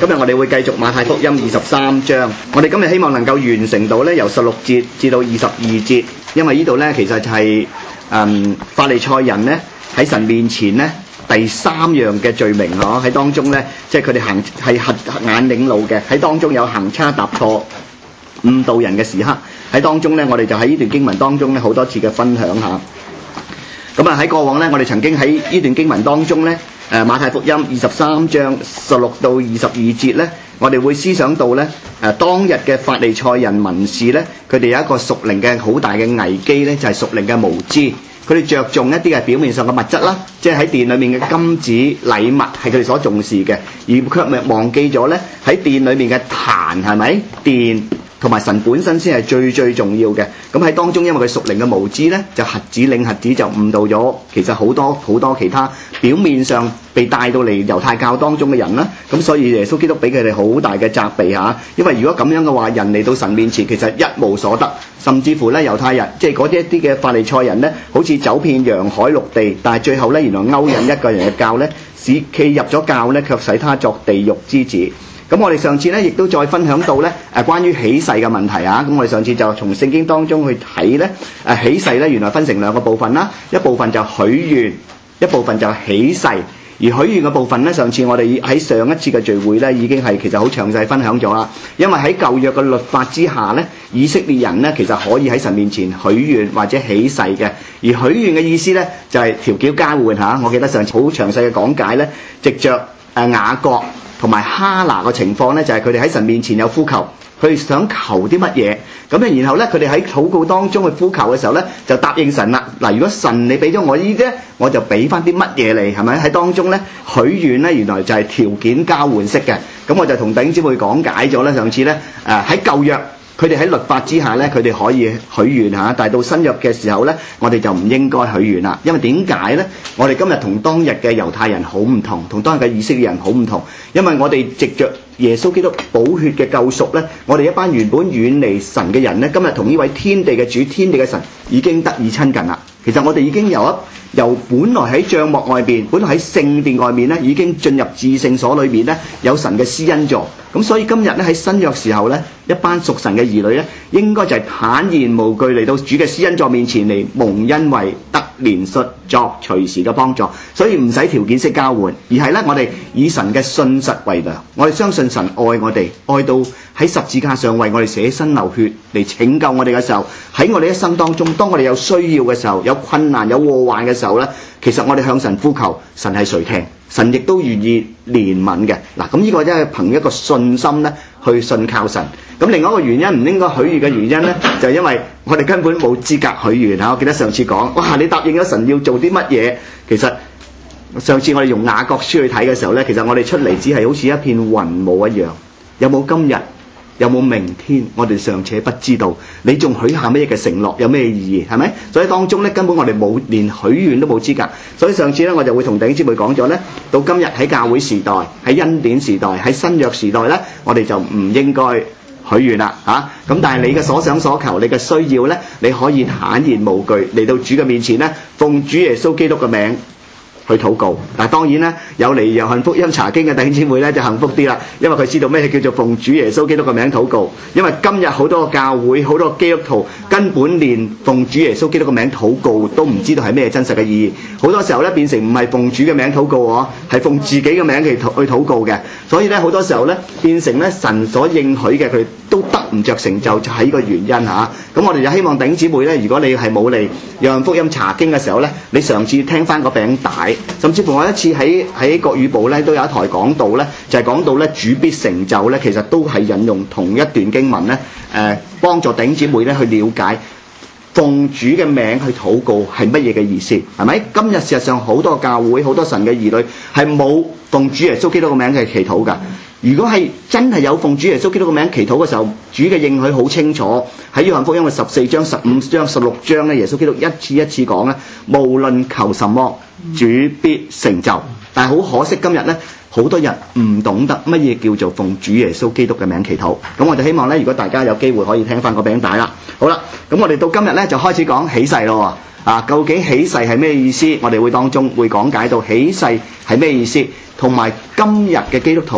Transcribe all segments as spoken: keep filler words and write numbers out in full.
今日我哋會繼續馬太福音二十三章，我哋今日希望能夠完成到咧由十六節至到二十二節，因為呢度咧其實就係、是、嗯法利賽人咧喺神面前咧第三樣嘅罪名嗬，喺當中咧即係佢哋行係瞎眼領路嘅，喺當中有行差踏錯誤導人嘅時刻，喺當中咧我哋就喺呢段經文當中咧好多次嘅分享下。咁啊喺過往咧我哋曾經喺呢段經文當中咧誒馬太福音二十三章十六到二十二節咧，我哋會思想到咧誒當日嘅法利賽人文士咧，佢哋有一個屬靈嘅好大嘅危機咧，就係屬靈嘅無知。佢哋着重一啲係表面上嘅物質啦，即係喺殿裏面嘅金子禮物係佢哋所重視嘅，而卻咪忘記咗咧喺殿裏面嘅壇係咪殿同埋神本身先係最最重要嘅。咁喺當中因為佢屬靈嘅無知咧，就瞎子領瞎子就誤導咗其實好多好多其他表面上被帶到嚟猶太教當中嘅人啦。咁所以耶穌基督俾佢哋好大嘅責備嚇，因為如果咁樣嘅話，人嚟到神面前其實一無所得，甚至乎咧猶太人即係嗰啲一啲嘅法利賽人咧，好似走遍洋海陸地，但係最後咧原來勾引一個人嘅教咧，使企入咗教咧，卻使他作地獄之子。咁我哋上次咧亦都再分享到咧誒關於起誓嘅問題啊。咁我哋上次就從聖經當中去睇咧誒起誓咧原來分成兩個部分啦，一部分就許願，一部分就起誓。而許願嘅部分咧，上次我哋喺上一次嘅聚會咧已經係其實好詳細分享咗啦。因為喺舊約嘅律法之下咧，以色列人咧其實可以喺神面前許願或者起誓嘅。而許願嘅意思咧就係條件交換嚇。我記得上次好詳細嘅講解咧，藉着誒雅各同埋哈拿嘅情況咧，就係佢哋喺神面前有呼求，佢哋想求啲乜嘢，咁咧然後咧佢哋喺禱告當中去呼求嘅時候咧，就答應神啦。嗱，如果神你俾咗我呢啲咧，我就俾翻啲乜嘢你，係咪？喺當中咧許願咧原來就係條件交換式嘅。咁我就同弟兄姊妹講解咗咧，上次咧誒喺舊約佢哋喺律法之下咧，佢哋可以許願嚇，但係到新約嘅時候咧，我哋就唔應該許願啦。因為點解咧？我哋今日同當日嘅猶太人好唔同，同當日嘅以色列人好唔同。因為我哋藉着耶穌基督寶血嘅救贖咧，我哋一班原本遠離神嘅人咧，今日同呢位天地嘅主、天地嘅神已經得以親近啦。其實我哋已經由一由本來喺帳幕外邊，本來喺聖殿外面咧，已經進入至聖所裏邊咧，有神嘅施恩座。咁所以今日咧喺新約時候咧，一班屬神嘅兒女咧，應該就係坦然無懼嚟到主嘅施恩座面前嚟蒙恩惠、得憐恤、作隨時嘅幫助。所以唔使條件式交換，而係咧我哋以神嘅信實為量。我哋相信神愛我哋，愛到喺十字架上為我哋捨身流血嚟拯救我哋嘅時候，喺我哋一生當中，當我哋有需要嘅時候，有困難有禍患嘅時候咧，其實我哋向神呼求，神係垂聽，神亦都願意憐憫嘅。嗱，咁呢個真係憑一個信心咧去信靠神。咁另外一個原因唔應該許願嘅原因咧，就係因為我哋根本冇資格許願嚇。我記得上次講，哇！你答應咗神要做啲乜嘢？其實上次我哋用雅各書去睇嘅時候咧，其實我哋出嚟只係好似一片雲霧一樣，有冇今日？有冇明天？我哋尚且不知道。你仲許下咩嘅承諾？有咩意義？係咪？所以當中咧，根本我哋冇連許願都冇資格。所以上次咧，我就會同弟兄姊妹講咗咧，到今日喺教會時代、喺恩典時代、喺新約時代咧，我哋就唔應該許願啦嚇。咁但係你嘅所想所求、你嘅需要咧，你可以坦然無懼嚟到主嘅面前咧，奉主耶穌基督嘅名去禱告。但係當然咧，有嚟約翰福音查經嘅弟兄姊妹咧就幸福啲啦，因為佢知道咩叫做奉主耶穌基督嘅名禱告。因為今日好多個教會、好多基督徒根本連奉主耶穌基督嘅名禱告都唔知道係咩真實嘅意義。好多時候咧變成唔係奉主嘅名禱告喎，係奉自己嘅名去禱去禱告嘅。所以咧好多時候咧變成咧神所應許嘅佢都得唔着成就，就係呢個原因嚇。咁我哋就希望弟兄姊妹咧，如果你係冇嚟約翰福音查經嘅時候咧，你嘗試聽翻個餅帶。甚至乎我一次喺喺國語部咧都有一台講道咧，就係、是、講到咧主必成就咧，其實都係引用同一段經文咧，誒、呃、幫助弟兄姊妹咧去了解奉主嘅名去禱告係乜嘢嘅意思，係咪？今日事實上好多教會、好多神嘅兒女係冇奉主耶穌基督嘅名去祈禱㗎。如果係真係有奉主耶穌基督嘅名祈禱嘅時候，主嘅應許好清楚，喺約翰福音嘅十四章、十五章、十六章咧，耶穌基督一次一次講咧，無論求什麼，主必成就。但係好可惜，今日咧好多人唔懂得乜嘢叫做奉主耶穌基督嘅名祈禱。咁我就希望咧，如果大家有機會可以聽翻個餅帶啦。好啦，咁我哋到今日咧就開始講起誓咯。啊，究竟起誓係咩意思？我哋會當中會講解到起誓係咩意思，同埋今日嘅基督徒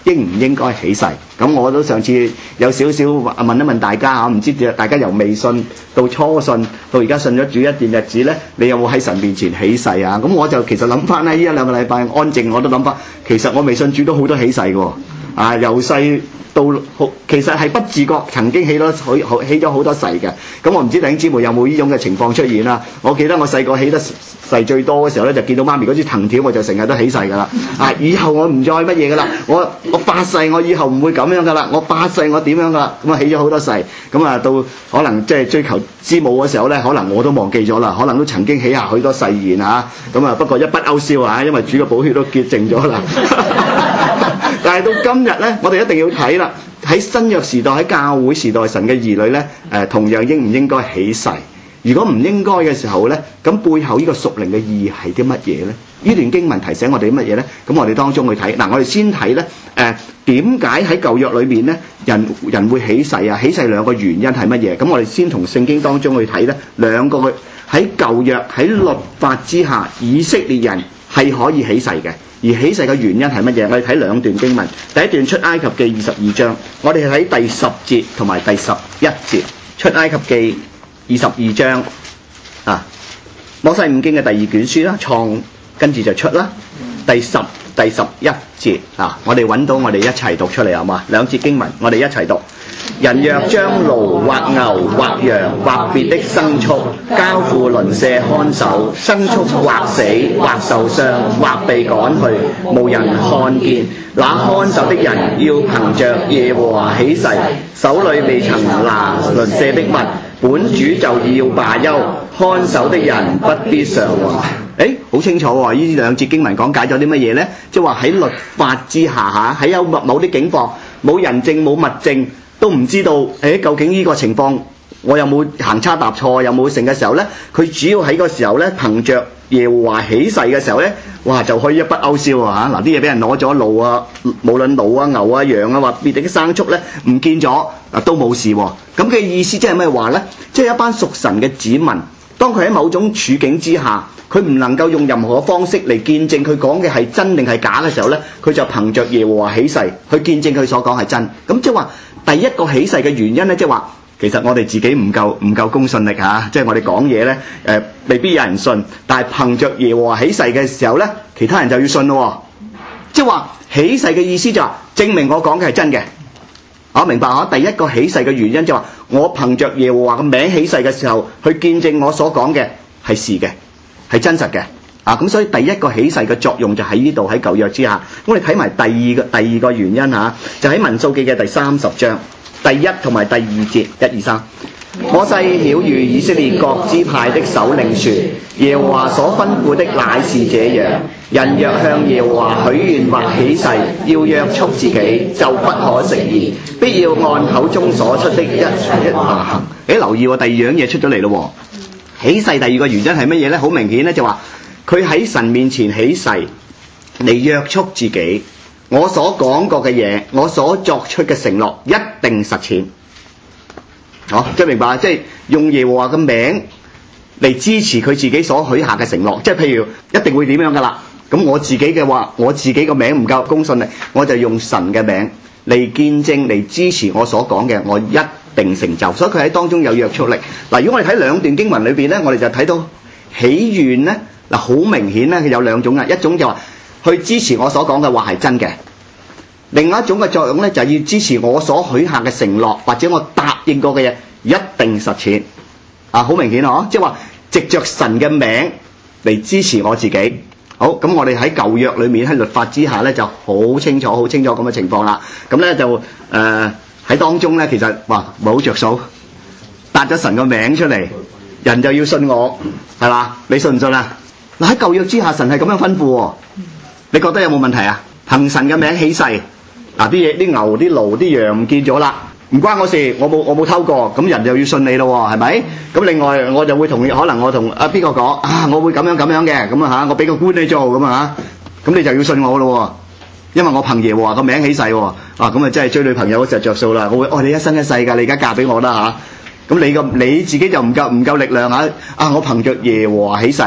應唔應該起誓？咁我都上次有少少問一問大家嚇，唔知大家由未信到初信到而家信咗主一段日子咧，你有冇喺神面前起誓啊？咁我就其實諗翻咧，呢一兩個禮拜安靜我都諗翻，其實我未信主都好多起誓嘅喎，啊由細到好，其實係不自覺曾經起咗起咗好多誓嘅。咁我唔知弟兄姊妹有冇呢種嘅情況出現啦？我記得我細個起得誓最多嘅時候咧，就見到媽咪嗰支藤條，我就成日都起誓㗎啦。啊，以後我唔再乜嘢㗎啦，我我發誓我以後唔會咁樣㗎啦，我發誓我點樣㗎啦？咁啊起咗好多誓，咁啊到可能即係追求之母嘅時候咧，可能我都忘記咗啦，可能都曾經起下許多誓言嚇。咁啊不過一筆勾銷啊，因為主嘅寶血都潔淨咗啦。但係到今日咧，我哋一定要睇啦。喺新約時代，喺教會時代，神嘅兒女咧，誒、呃、同樣應唔應該起誓？如果唔應該嘅時候咧，咁背後呢個屬靈嘅意義係啲乜嘢咧？呢段經文提醒我哋啲乜嘢咧？咁我哋當中去睇嗱，我哋先睇咧誒點解喺舊約裏面咧人人會起誓啊？起誓兩個原因係乜嘢？咁我哋先從聖經當中去睇咧兩個喺舊約喺律法之下，以色列人係可以起誓嘅。而起誓嘅原因係乜嘢？我哋睇兩段經文，第一段出埃及記二十二章，我哋係睇第十節同埋第十一節。出埃及記二十二章啊，摩西五經嘅第二卷書啦，創跟住就出啦。第十、第十一節啊，我哋揾到，我哋一齊讀出嚟好嘛？兩節經文，我哋一齊讀。人若將驢或牛或羊或別的牲畜交付鄰舍看守，牲畜或死或受傷或被趕去，無人看見，那看守的人要憑着耶和華起誓，手裏未曾拿鄰舍的物，本主就要罷休，看守的人不必償還。誒，好清楚喎！呢兩節經文講解咗啲乜嘢呢？即係話喺律法之下嚇，喺有某啲境況，冇人證冇物證，都唔知道誒究竟呢個情況我有冇行差踏錯，有冇成嘅時候呢？佢主要喺個時候呢，憑着耶和華起誓嘅時候呢，哇就可以一筆勾銷啊！嗱，啲嘢俾人攞咗路啊，無論驢啊、牛啊、羊啊，或別的牲畜呢，唔見咗啊都冇事喎。咁嘅意思即係咩話呢？即係一班屬神嘅子民，當佢喺某種處境之下，佢唔能夠用任何方式嚟見證佢講嘅係真定係假嘅時候呢，佢就憑着耶和華起誓去見證佢所講係真。咁即係話第一個起誓嘅原因呢，即係話其實我哋自己唔夠唔夠公信力嚇，即係我哋講嘢呢，誒未必有人信，但係憑着耶和華起誓嘅時候呢，其他人就要信咯。即係話起誓嘅意思就係證明我講嘅係真嘅。我明白嚇，第一個起誓嘅原因就係話我憑着耶和華嘅名起誓嘅時候，去見證我所講嘅係事嘅。係真實嘅啊！咁所以第一個起誓嘅作用就喺呢度，喺舊約之下。我哋睇埋第二個第二個原因嚇，就喺民數記嘅第三十章第一同埋第二節，一二三。摩西曉諭以色列各支派的首領說：耶和華所吩咐的乃是這樣，人若向耶和華許願或起誓，要約束自己，就不可食言，必要按口中所出的一一行。誒，留意喎，第二樣嘢出咗嚟咯。起誓第二個原因係乜嘢呢？好明顯咧，就話佢喺神面前起誓嚟約束自己，我所講過嘅嘢，我所作出嘅承諾，一定實踐。哦，即係明白，即係用耶和華嘅名嚟支持佢自己所許下嘅承諾。即係譬如一定會點樣噶啦？咁我自己嘅話，我自己個名唔夠公信力，我就用神嘅名嚟見證嚟支持我所講嘅，我一定成就。所以佢喺當中有約束力。嗱，如果我哋睇兩段經文裏邊咧，我哋就睇到起願咧，嗱好明顯咧，佢有兩種啊，一種就話去支持我所講嘅話係真嘅，另外一種嘅作用咧就係要支持我所許下嘅承諾或者我答應過嘅嘢一定實踐。啊，好明顯嗬，即係話藉着神嘅名嚟支持我自己。好，咁我哋喺舊約裏面喺律法之下咧就好清楚好清楚咁嘅情況啦。咁咧就誒喺、呃、當中咧其實哇冇着數，答咗神個名出嚟，人就要信我，係嘛？你信唔信啊？嗱，喺舊約之下，神係咁樣吩咐喎，你覺得有冇問題啊？憑神嘅名起誓，嗱啲嘢啲牛啲驢啲羊唔見咗啦，唔關我事，我冇我冇偷過，咁人就要信你咯，係咪？咁另外我就會同可能我同啊邊個講啊，我會咁樣咁樣嘅，咁啊嚇，我俾個官你做咁啊嚇，咁你就要信我咯，因為我憑耶和華個名起誓喎，啊咁啊真係追女朋友嗰時着數啦，我會愛你一生一世㗎，你而家嫁俾我啦嚇，咁你個你自己就唔夠唔夠力量嚇，啊我憑着耶和華起誓。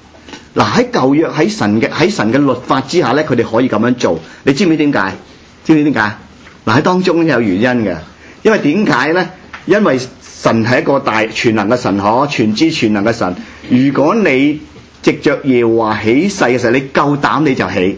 嗱喺舊約喺神嘅喺神嘅律法之下咧，佢哋可以咁樣做，你知唔知點解？知知唔知點解？嗱，喺當中有原因嘅，因為點解咧？因為神係一個大全能嘅神，可全知全能嘅神。如果你藉着耶和華起誓嘅時候，你夠膽你就起。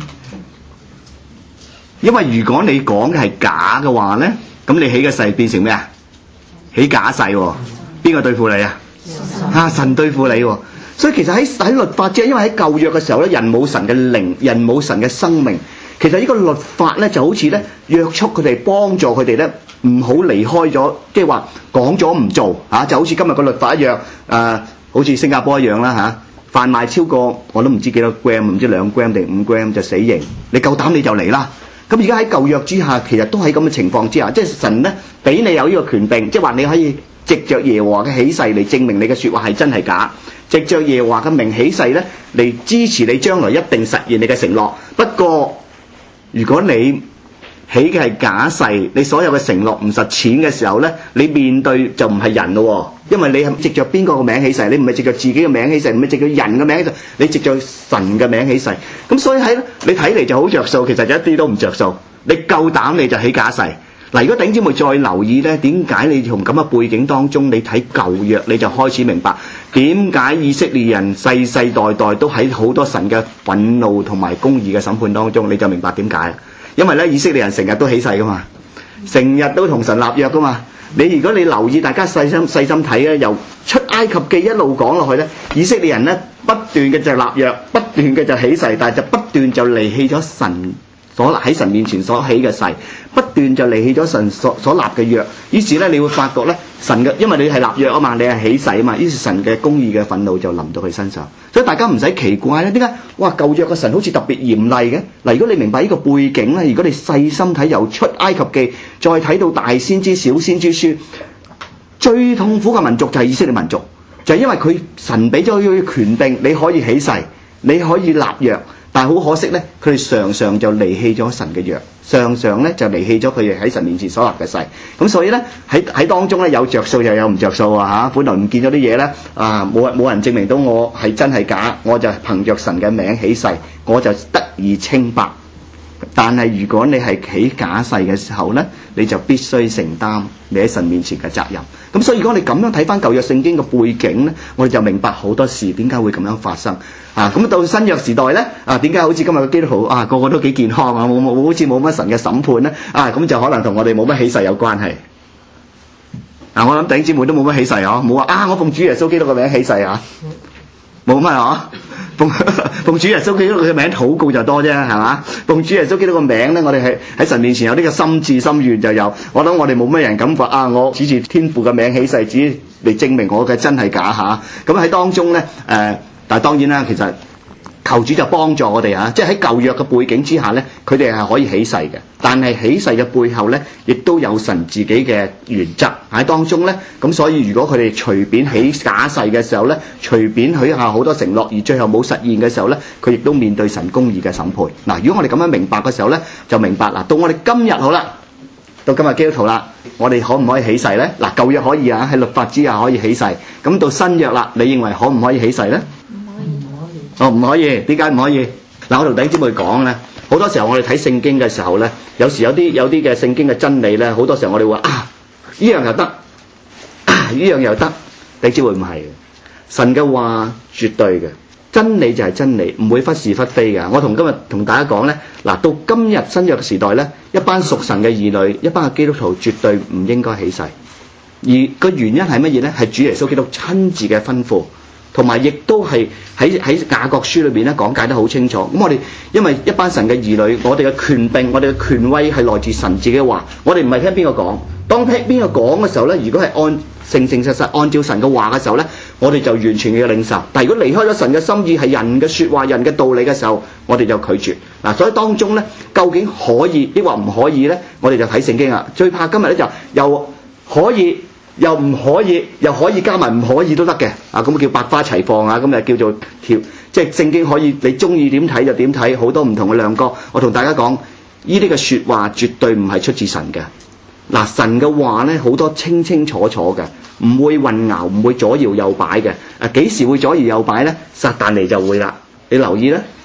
因為如果你講嘅係假嘅話咧，咁你起嘅誓變成咩啊？起假誓喎，邊個對付你啊？啊，神對付你喎。所以其實喺喺律法之下，因為喺舊約嘅時候咧，人冇神嘅靈，人冇神嘅生命。其實呢個律法咧就好似咧約束佢哋，幫助佢哋咧唔好離開咗，即係話講咗唔做嚇，就好似今日個律法一樣。誒、呃，好似新加坡一樣啦嚇，販賣超過我都唔知幾多 gram， 唔知兩 gram 定五 gram 就死刑。你夠膽你就嚟啦！咁而家喺舊約之下，其實都喺咁嘅情況之下，即係神咧俾你有呢個權柄，即係話你可以藉着耶和華嘅起誓嚟證明你嘅説話係真係假，藉着耶和華嘅名起誓咧嚟支持你將來一定實現你嘅承諾。不過如果你起嘅係假誓，你所有嘅承諾唔實踐嘅時候咧，你面對就唔係人咯，因為你係藉着邊個嘅名起誓，你唔係藉着自己嘅名起誓，唔係藉着人嘅名起誓，你藉着神嘅名起誓。咁所以喺你睇嚟就好着數，其實就一啲都唔着數。你夠膽你就起假誓。嗱，如果弟兄姊妹再留意咧，點解你從咁嘅背景當中，你睇舊約你就開始明白點解以色列人世世代代都喺好多神嘅憤怒同埋公義嘅審判當中，你就明白點解。因為咧，以色列人成日都起誓噶嘛，成日都同神立約噶嘛。你如果你留意，大家細心細心睇咧，由出埃及記一路講落去咧，以色列人咧不斷嘅就立約，不斷嘅就起誓，但係就不斷就離棄咗神所喺神面前所起嘅誓，不斷就離棄咗神所所立嘅約。於是咧，你會發覺咧，神嘅因為你係立約啊嘛，你係起誓啊嘛，於是神嘅公義嘅憤怒就臨到佢身上。所以大家唔使奇怪咧，點解哇舊約嘅神好似特別嚴厲嘅？嗱，如果你明白呢個背景咧，如果你細心睇由出埃及記，再睇到大先知小先知書，最痛苦嘅民族就係以色列民族，就係因為佢神俾咗佢嘅權柄，你可以起誓，你可以立約。但係好可惜咧，佢哋常常就離棄咗神嘅約，常常咧就離棄咗佢哋喺神面前所立嘅誓。咁所以咧喺喺當中咧有着數又有唔着數啊嚇！本來唔見咗啲嘢咧啊，冇冇人證明到我係真係假，我就憑着神嘅名起誓，我就得以清白。但係如果你係起假誓嘅時候咧，你就必須承擔你喺神面前嘅責任。咁所以如果你咁樣睇翻舊約聖經嘅背景咧，我哋就明白好多事點解會咁樣發生啊！咁到新約時代咧啊，點解好似今日嘅基督徒啊個個都幾健康啊，冇冇好似冇乜神嘅審判咧啊？咁就可能同我哋冇乜起誓有關係。嗱、啊，我諗弟兄姊妹都冇乜起誓啊，冇話啊我奉主耶穌基督嘅名起誓啊，冇乜啊。奉奉主耶穌基督嘅名禱告就多啫，係嘛？奉主耶穌基督嘅名咧，我哋係喺神面前有呢個心志心願就有。我諗我哋冇乜人敢話啊！我指住天父嘅名起誓，指嚟證明我嘅真係假嚇。咁、啊、喺當中咧，誒、呃，但係當然啦，其實求主就幫助我哋啊！即係喺舊約嘅背景之下咧，佢哋係可以起誓嘅。但係起誓嘅背後咧，亦都有神自己嘅原則喺當中咧。咁所以如果佢哋隨便起假誓嘅時候咧，隨便許下好多承諾，而最後冇實現嘅時候咧，佢亦都面對神公義嘅審判。嗱，如果我哋咁樣明白嘅時候咧，就明白啦。到我哋今日好啦，到今日基督徒啦，我哋可唔可以起誓咧？嗱，舊約可以啊，喺律法之下可以起誓。咁到新約啦，你認為可唔可以起誓咧？唔可以，唔可以。哦，唔可以。點解唔可以？嗱，我同弟兄姊妹講咧。好多時候我哋睇聖經嘅時候咧，有時有啲有啲嘅聖經嘅真理咧，好多時候我哋話啊，呢樣又得，啊呢樣又得，你知會唔係嘅？神嘅話絕對嘅，真理就係真理，唔會忽是忽非嘅。我同今日同大家講咧，嗱，到今日新約嘅時代咧，一班屬神嘅兒女，一班嘅基督徒絕對唔應該起誓，而個原因係乜嘢咧？係主耶穌基督親自嘅吩咐。同埋亦都係喺喺雅各書裏邊咧講解得好清楚。咁我哋因為一班神嘅兒女，我哋嘅權柄、我哋嘅權威係來自神自己嘅話，我哋唔係聽邊個講。當聽邊個講嘅時候咧，如果係按誠誠實實按照神嘅話嘅時候咧，我哋就完全嘅領受。但係如果離開咗神嘅心意，係人嘅説話、人嘅道理嘅時候，我哋就拒絕。嗱，所以當中咧，究竟可以抑或唔可以咧？我哋就睇聖經啦。最怕今日咧就又可以。又唔可以，又可以加埋唔可以都得嘅，啊咁叫百花齊放啊，咁就叫做條，即係聖經可以你中意點睇就點睇，好多唔同嘅亮光。我同大家講，呢啲嘅説話絕對唔係出自神嘅。嗱，神嘅話咧好多清清楚楚嘅，唔會混淆，唔會左搖右擺嘅。啊，幾時會左搖右擺咧？撒但嚟就會啦。你留意咧，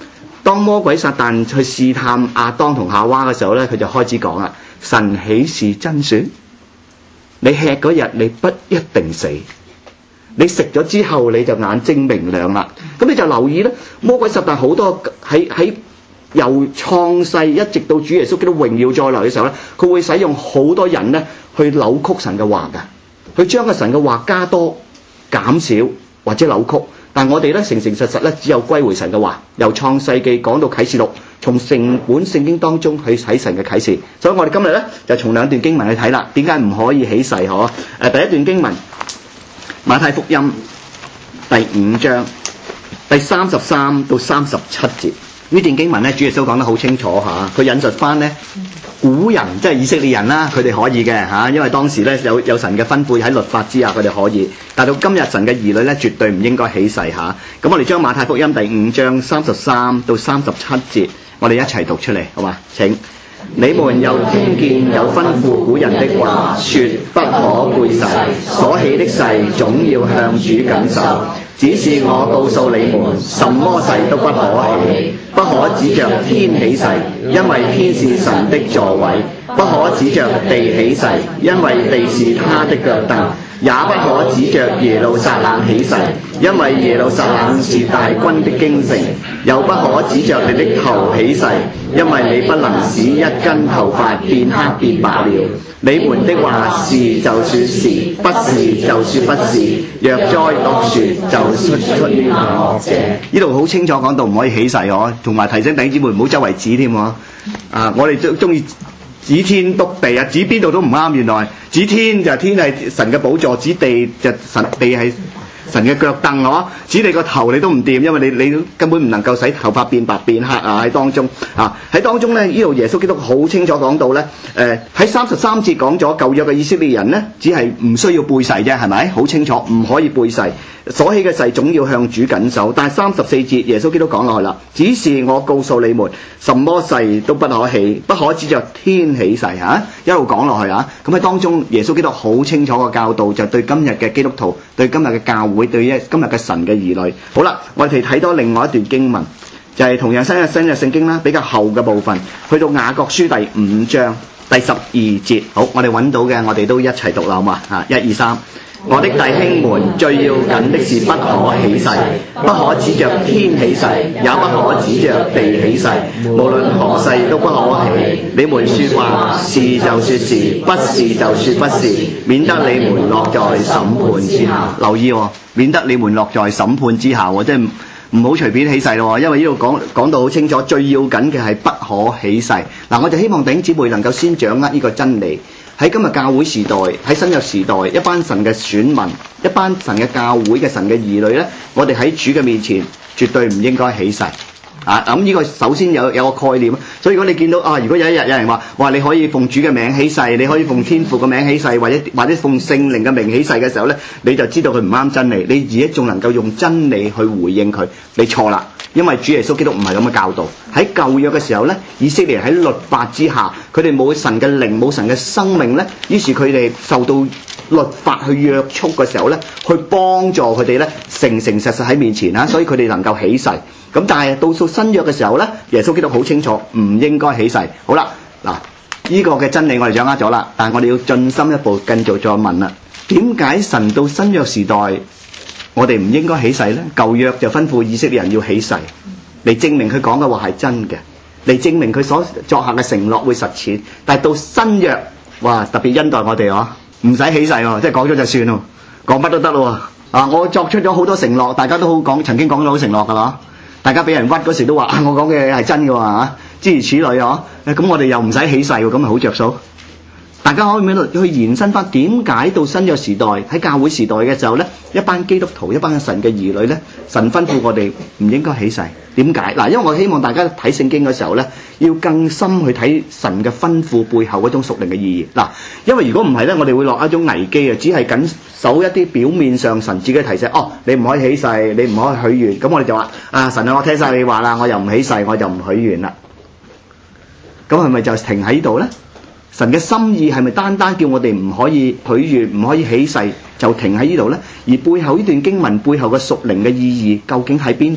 當魔鬼撒旦去試探亞當同夏娃嘅時候咧，佢就開始講啦：神豈是真說，你吃嗰日你不一定死，你食咗之後你就眼睛明亮啦。咁你就留意咧，魔鬼撒旦好多喺喺由創世一直到主耶穌基督榮耀再來嘅時候咧，佢會使用好多人咧去扭曲神嘅話㗎，去將個神嘅話加多減少或者扭曲。但我哋咧誠誠實實咧，只有歸回神嘅話，由創世記講到啟示錄，從成本聖經當中去睇神嘅啟示。所以我哋今日咧就從兩段經文去睇啦。點解唔可以起誓？嗬？誒，第一段經文馬太福音第五章第三十三到三十七節。呢段經文咧，主耶穌講得好清楚嚇，佢引述翻咧古人即係以色列人啦，佢哋可以嘅嚇，因為當時咧有有神嘅吩咐喺律法之下，佢哋可以。但到今日神嘅兒女咧，絕對唔應該起誓嚇。咁我哋將馬太福音第五章三十三到三十七節，我哋一齊讀出嚟，好嘛？請。你們又聽見有吩咐古人的話，說不可背誓，所起的誓總要向主謹守。只是我告訴你們，什麼誓都不可起，不可指着天起誓，因為天是神的座位；不可指着地起誓，因為地是他的腳凳；也不可指着耶路撒冷起誓，因為耶路撒冷是大軍的京城；又不可指着你的頭起誓，因為你不能使一根頭髮變黑變白了。你們的話是就說是，不是就說不是。若再多說，就出出於惡者。呢度好清楚講到唔可以起誓哦，同埋提醒弟兄姊妹唔好周圍指添喎。啊，我哋中中意指天篤地啊，指邊度都唔啱。原來指天就天係神嘅寶座，指地就神地係神嘅腳凳嗬，指你個頭你都唔掂，因為你你根本唔能夠使頭髮變白變黑啊！喺當中啊，喺當中咧，呢度耶穌基督好清楚講到咧，誒喺三十三節講咗舊約嘅以色列人咧，只係唔需要背誓啫，係咪？好清楚，唔可以背誓，所起嘅誓總要向主謹守。但係三十四節耶穌基督講落去啦，只是我告訴你們，什麼誓都不可起，不可指着天起誓嚇、啊，一路講落去啊。咁喺當中耶穌基督好清楚嘅教導，就對今日嘅基督徒，對今日嘅教會，會對今日嘅神嘅兒女。好啦，我哋睇多另外一段經文，就係、是、同樣新約新約聖經啦，比較後嘅部分，去到雅各書第五章第十二節。好，我哋揾到嘅，我哋都一齊讀啦，好嘛？嚇，一二三。我的弟兄們，最要緊的是不可起誓，不可指着天起誓，也不可指着地起誓，無論何誓都不可起。你們說話是就說是，不是就說不是，免得你們落在審判之下。留意喎、哦，免得你們落在審判之下喎，即係唔好隨便起誓咯，因為呢度講講到好清楚，最要緊嘅係不可起誓。嗱，我就希望弟兄姊妹能夠先掌握呢個真理。喺今日教會時代，喺新約時代，一班神嘅選民，一班神嘅教會嘅神嘅兒女咧，我哋喺主嘅面前絕對唔應該起誓啊！咁、這、呢個首先有有個概念，所以如果你見到啊，如果有一日有人話，哇，你可以奉主嘅名起誓，你可以奉天父嘅名起誓，或者或者奉聖靈嘅名起誓嘅時候咧，你就知道佢唔啱真理，你而家仲能夠用真理去回應佢，你錯啦。因為主耶穌基督唔係咁嘅教導。喺舊約嘅時候咧，以色列喺律法之下，佢哋冇神嘅靈，冇神嘅生命咧，於是佢哋受到律法去約束嘅時候咧，去幫助佢哋咧誠誠實實喺面前啊，所以佢哋能夠起誓。咁但係到到新約嘅時候咧，耶穌基督好清楚唔應該起誓。好啦，嗱，呢個嘅真理我哋掌握咗啦，但係我哋要進深一步，繼續再問啦，點解神到新約時代我哋唔應該起誓呢？舊約就吩咐以色列人要起誓，嚟證明佢講嘅話係真嘅，嚟證明佢所作下嘅承諾會實踐。但係到新約，哇，特別恩待我哋哦，唔使起誓喎，即係講咗就算咯，講乜都得咯。啊，我作出咗好多承諾，大家都好講，曾經講咗好承諾噶啦，大家俾人屈嗰時都話啊，我講嘅係真嘅喎嚇，諸如此類哦。咁我哋又唔使起誓喎，咁咪好着數。大家可以喺度去延伸翻，點解到新約時代喺教會時代嘅時候咧，一班基督徒、一班神嘅兒女咧，神吩咐我哋唔應該起誓。點解？嗱，因為我希望大家睇聖經嘅時候咧，要更深去睇神嘅吩咐背後嗰種屬靈嘅意義。嗱，因為如果唔係咧，我哋會落一種危機啊，只係緊守一啲表面上神自己提醒，哦，你唔可以起誓，你唔可以許願。咁我哋就話啊，神啊，我聽晒你話啦，我又唔起誓，我就唔許願啦。咁係咪就停喺度咧？神嘅心意係咪單單叫我哋唔可以許願、唔可以起誓，就停喺呢度呢？而背後呢段經文背後嘅屬靈嘅意義究竟喺邊度呢？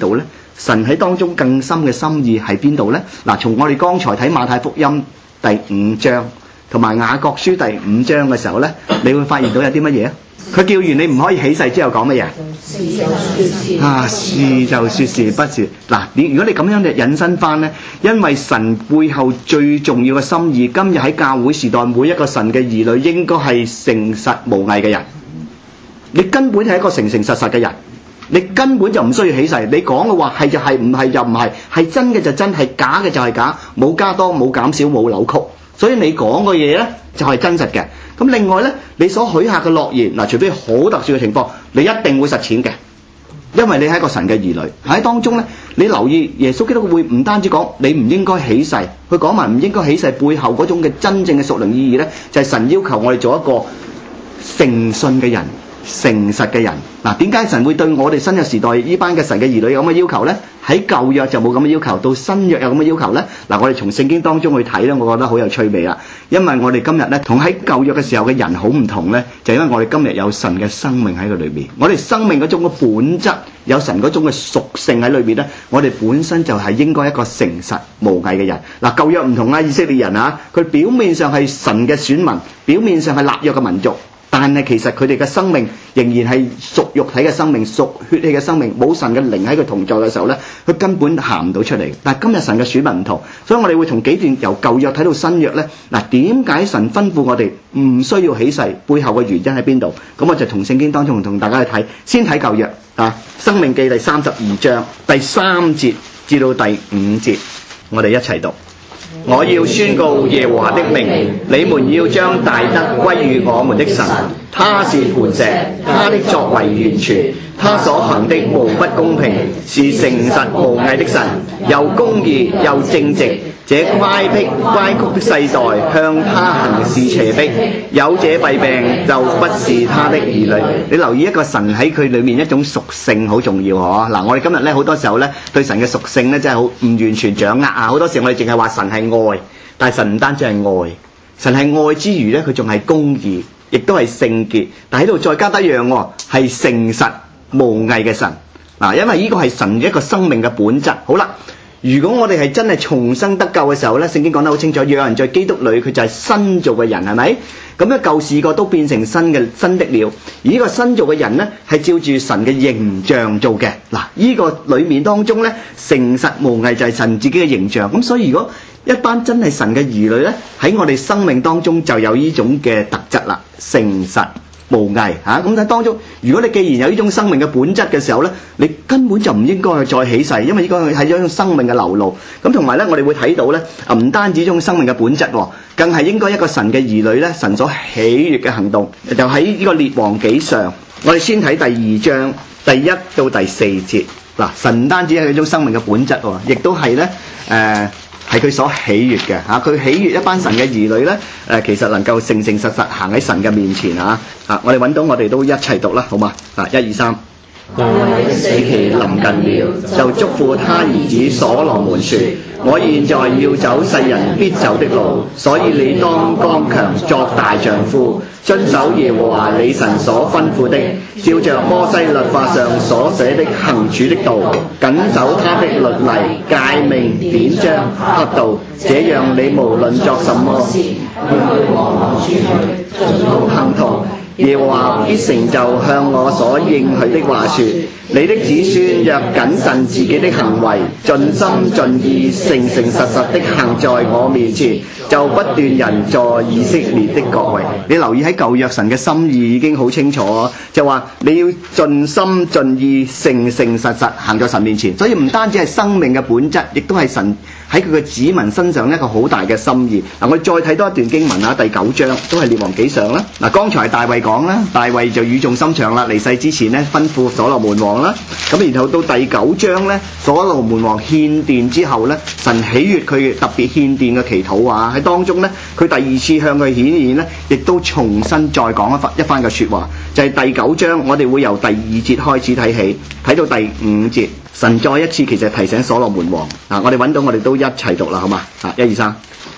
神喺當中更深嘅心意喺邊度呢？嗱，從我哋剛才睇馬太福音第五章同埋雅各書第五章嘅時候呢，你會發現到有啲乜嘢啊？佢叫完你唔可以起誓之後講乜嘢？是就說是，啊，是就說是，不是。嗱，你如果你咁樣嘅引申翻呢，因為神背後最重要嘅心意，今日喺教會時代，每一個神嘅兒女應該係誠實無偽嘅人。你根本係一個誠誠實實嘅人，你根本就唔需要起誓。你講嘅話係就係，唔係就唔係，係真嘅就真，係假嘅就係假，冇加多冇減少冇扭曲。所以你講嘅嘢呢，就係真實嘅。咁另外呢，你所許下嘅諾言嗱，除非好特殊嘅情況，你一定會實踐嘅，因為你係一個神嘅兒女。喺當中呢，你留意耶穌基督會唔單止講你唔應該起誓，佢講埋唔應該起誓背後嗰種嘅真正嘅屬靈意義呢，就係神要求我哋做一個誠信嘅人。誠實嘅人嗱，點解神會對我哋新約時代呢班嘅神嘅兒女有咁嘅要求呢？喺舊約就冇咁嘅要求，到新約有咁嘅要求呢？嗱，我哋從聖經當中去睇呢，我覺得好有趣味啦。因為我哋今日呢，同喺舊約嘅時候嘅人好唔同呢，就因為我哋今日有神嘅生命喺佢裏面，我哋生命嗰種嘅本質有神嗰種嘅屬性喺裏面呢，我哋本身就係應該一個誠實無偽嘅人。嗱，舊約唔同啊，以色列人啊，佢表面上係神嘅選民，表面上係立約嘅民族。但係其實佢哋嘅生命仍然係屬肉體嘅生命，屬血氣嘅生命，冇神嘅靈喺佢同在嘅時候呢，佢根本行唔到出嚟。但係今日神嘅選民唔同，所以我哋會從幾段由舊約睇到新約呢。嗱，點解神吩咐我哋唔需要起誓？背後嘅原因喺邊度？咁我就從聖經當中同大家去睇，先睇舊約啊，申命記第三十二章第三節至到第五節，我哋一齊讀。我要宣告耶和華的名，你們要將大德歸於我們的神。他是磐石，他的作為完全，他所行的無不公平，是誠實無偽的神，又公義又正直。這乖僻乖曲的世代向他行事邪僻，有這弊病就不是他的兒女。你留意一個神喺佢裏面一種屬性好重要嗬。嗱，我哋今日咧好多時候咧對神嘅屬性咧真係好唔完全掌握啊！好多時我哋淨係話神係愛，但係神唔單止係愛，神係愛之餘咧佢仲係公義，亦都係聖潔。但喺度再加得一樣喎，係誠實無偽嘅神。嗱，因為呢個係神一個生命嘅本質。好啦。如果我哋係真係重生得救嘅時候呢，聖經講得好清楚，有人在基督裏，佢就係新造嘅人，係咪？咁咧舊事個都變成新嘅新的了。而呢個新造嘅人呢，係照住神嘅形象做嘅。嗱，呢個裏面當中呢，誠實無偽就係神自己嘅形象。咁所以如果一班真係神嘅兒女呢，喺我哋生命當中就有呢種嘅特質啦，誠實無偽嚇。咁喺當中，如果你既然有呢種生命嘅本質嘅時候呢，你根本就唔應該去再起誓，因為呢個係一種生命嘅流露。咁同埋呢，我哋會睇到呢，啊唔單止呢種生命嘅本質，更係應該一個神嘅兒女呢，神所喜悅嘅行動，就喺呢個列王紀上。我哋先睇第二章第一到第四節。嗱，神唔單止係一種生命嘅本質，亦都係呢。誒、呃。係佢所喜悅嘅嚇，佢喜悅一班神嘅兒女咧，誒其實能夠誠誠實實行喺神嘅面前啊！啊，我哋揾到我哋都一齊讀啦，好嘛？啊，一二三。大衛的死期臨近了，就囑咐他兒子所羅門說：我現在要走世人必走的路，所以你當剛強作大丈夫，遵守耶和華你神所吩咐的，照着摩西律法上所寫的行主的道，謹守他的律例、誡命、典章、法度，這樣你無論作什麼事，去往何處去，盡都亨通。耶和華必成就向我所應許的話說：你的子孫若謹慎自己的行為，盡心盡意、誠誠實實的行在我面前，就不斷人坐以色列的國位。你留意喺舊約神嘅心意已經好清楚，就話你要盡心盡意、誠誠實實行在神面前。所以唔單止係生命嘅本質，亦都係神喺佢嘅子民身上一個好大嘅心意。嗱，我哋再睇多一段經文啊，第九章都係列王紀上啦。嗱，剛才大衛講啦，大衛就語重心長啦，離世之前呢，吩咐所羅門王啦。咁然後到第九章呢，所羅門王獻殿之後呢，神喜悅佢特別獻殿嘅祈禱啊，喺當中呢，佢第二次向佢顯現呢，亦都重新再講一番一番嘅説話，就係、是、第九章，我哋會由第二節開始睇起，睇到第五節。神再一次其實提醒所羅門王，啊，我哋揾到我哋都一齊讀啦，好嘛？啊，一二三。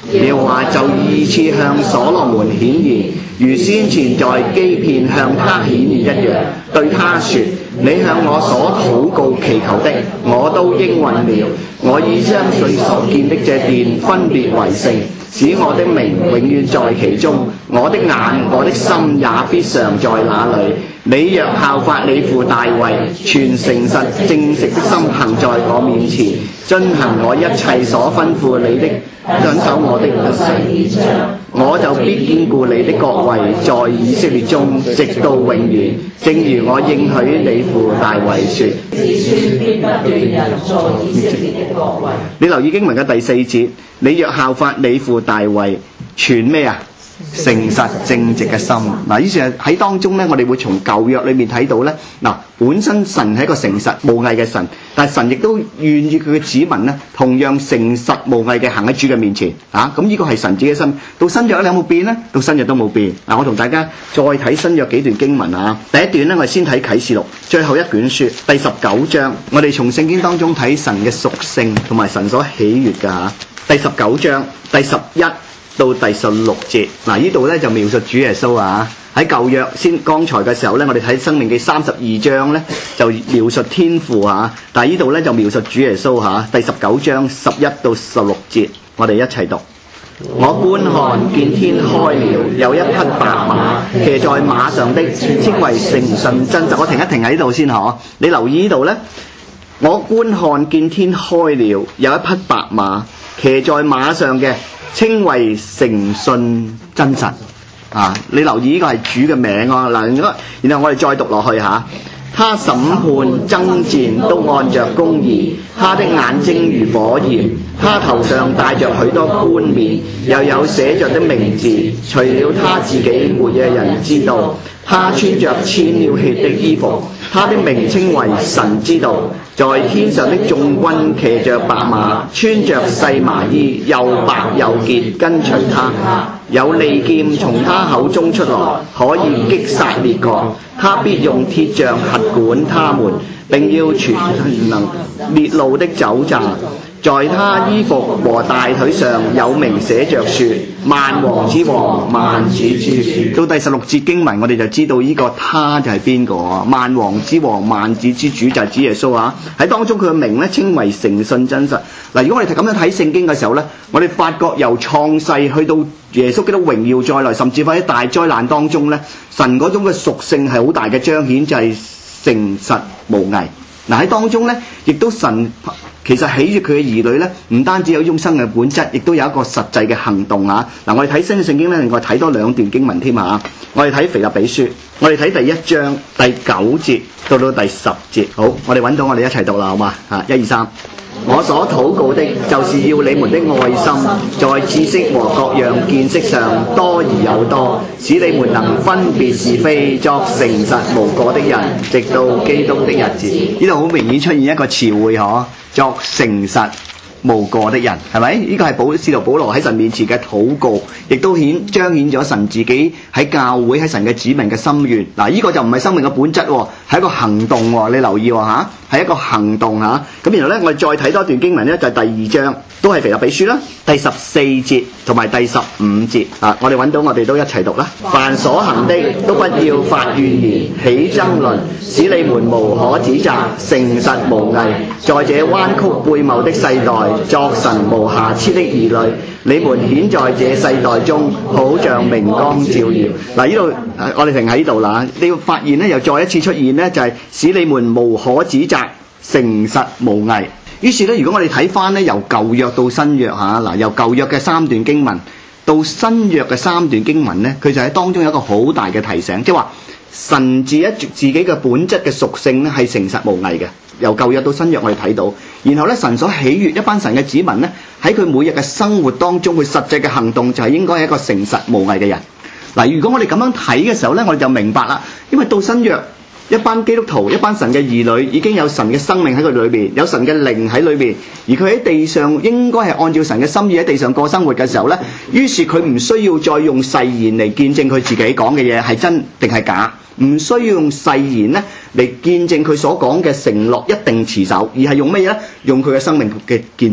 耶和華就二次向所羅門顯現，如先前在基遍向他顯現一樣，對他說：你向我所禱告祈求的，我都應允了。我已將你所建的這殿分別為聖，使我的名永遠在其中。我的眼、我的心也必常在那裡。你若效法你父大衛，全誠實正直的心行在我面前，遵行我一切所吩咐你的，遵守我的律例，我就必堅固你的國位在以色列中，直到永遠。正如我應許你父大衛說：子孫必不斷人在以色列的國位。你留意經文嘅第四節，你若效法你父大衛，全咩啊？誠實正直嘅心。嗱，於是喺當中咧，我哋會從舊約裏面睇到咧，嗱，本身神係一個誠實無偽嘅神，但係神亦都願意佢嘅子民咧，同樣誠實無偽嘅行喺主嘅面前。啊，咁呢個係神自己嘅心。到新約你有冇變呢？到新約都冇變。嗱，我同大家再睇新約幾段經文啊。第一段咧，我哋先睇啟示錄最後一卷書第十九章，我哋從聖經當中睇神嘅屬性同埋神所喜悅嘅嚇。第十九章第十一到第十六節，嗱，呢度咧就描述主耶穌啊。喺舊約先剛才嘅時候咧，我哋睇申命記三十二章咧就描述天父啊，但係呢度咧就描述主耶穌嚇。第十九章十一到十六節，我哋一齊讀。我觀看見天開了，有一匹白馬，騎在馬上的稱為誠信真實。我停一停喺呢度先嗬，你留意呢度咧。我觀看見天開了，有一匹白馬，騎在馬上嘅稱為誠信真實。啊，你留意呢個係主嘅名啊。嗱，然後我哋再讀落去嚇。他審判爭戰都按着公義，他的眼睛如火焰，他頭上戴着許多冠冕，又有寫着的名字，除了他自己沒有人知道。他穿着濺了血的衣服，他的名稱為神之道。在天上的眾軍騎着白馬，穿着細麻衣，又白又潔，跟隨他。有利劍從他口中出來，可以擊殺列國。他必用鐵杖轄管他們，並要全能烈怒的酒醡。在他衣服和大腿上有名寫着說：萬王之王，萬主之主。到第十六節經文，我哋就知道呢個他就係邊個啊？萬王之王，萬主之主就係主耶穌啊！喺當中佢嘅名咧稱為誠信真實。嗱，如果我哋咁樣睇聖經嘅時候咧，我哋發覺由創世去到耶穌基督榮耀再來，甚至乎喺大災難當中咧，神嗰種嘅屬性係好大嘅彰顯，就係誠實無偽。嗱，喺當中咧，亦都神其實喜悅佢嘅兒女咧，唔單止有一種生嘅本質，亦都有一個實際嘅行動啊！嗱，我哋睇新嘅聖經咧，另外睇多兩段經文添啊！我哋睇腓立比書，我哋睇第一章第九節到到第十節。好，我哋揾到我哋一齊讀啦，好嘛？啊，一二三。我所禱告的，就是要你們的愛心在知識和各樣見識上多而有多，使你們能分別是非，作誠實無過的人，直到基督的日子。呢度好明顯出現一個詞彙嗬，作誠實無過的人，係咪？呢個係保使徒保羅喺神面前嘅禱告，亦都顯彰顯咗神自己喺教會喺神嘅子民嘅心願。嗱，呢個就唔係生命嘅本質，係一個行動。你留意吓，係一個行動吓。咁然後咧，我哋再睇多段經文咧，就係第二章，都係腓立比書啦，第十四節同埋第十五節啊。我哋揾到，我哋都一齊讀啦。凡所行的，都不要發怨言，起爭論，使你們無可指責，誠實無偽。在這彎曲悖謬的世代，作神無瑕疵的兒女，你們顯在這世代中，好像明光照耀。嗱，呢度我哋停喺呢度啦。你要發現咧，又再一次出現咧，就係使你們無可指責，誠實無偽。於是咧，如果我哋睇翻咧，由舊約到新約嚇，嗱，由舊約嘅三段經文到新約嘅三段經文咧，佢就喺當中有一個好大嘅提醒，即係話神自一自己嘅本質嘅屬性咧係誠實無偽嘅。由舊約到新約我哋睇到，然後咧神所喜悅一班神嘅子民咧，喺佢每日嘅生活當中，佢實際嘅行動就係應該係一個誠實無偽嘅人。嗱，如果我哋咁樣睇嘅時候咧，我哋就明白啦，因為到新約一班基督徒、一班神嘅兒女已經有神嘅生命喺佢裏邊，有神嘅靈喺裏邊，而佢喺地上應該係按照神嘅心意喺地上過生活嘅時候咧，於是佢唔需要再用誓言嚟見證佢自己講嘅嘢係真定係假，唔需要用誓言咧嚟見證佢所講嘅承諾一定持守，而係用乜嘢咧？用佢嘅生命嘅見證。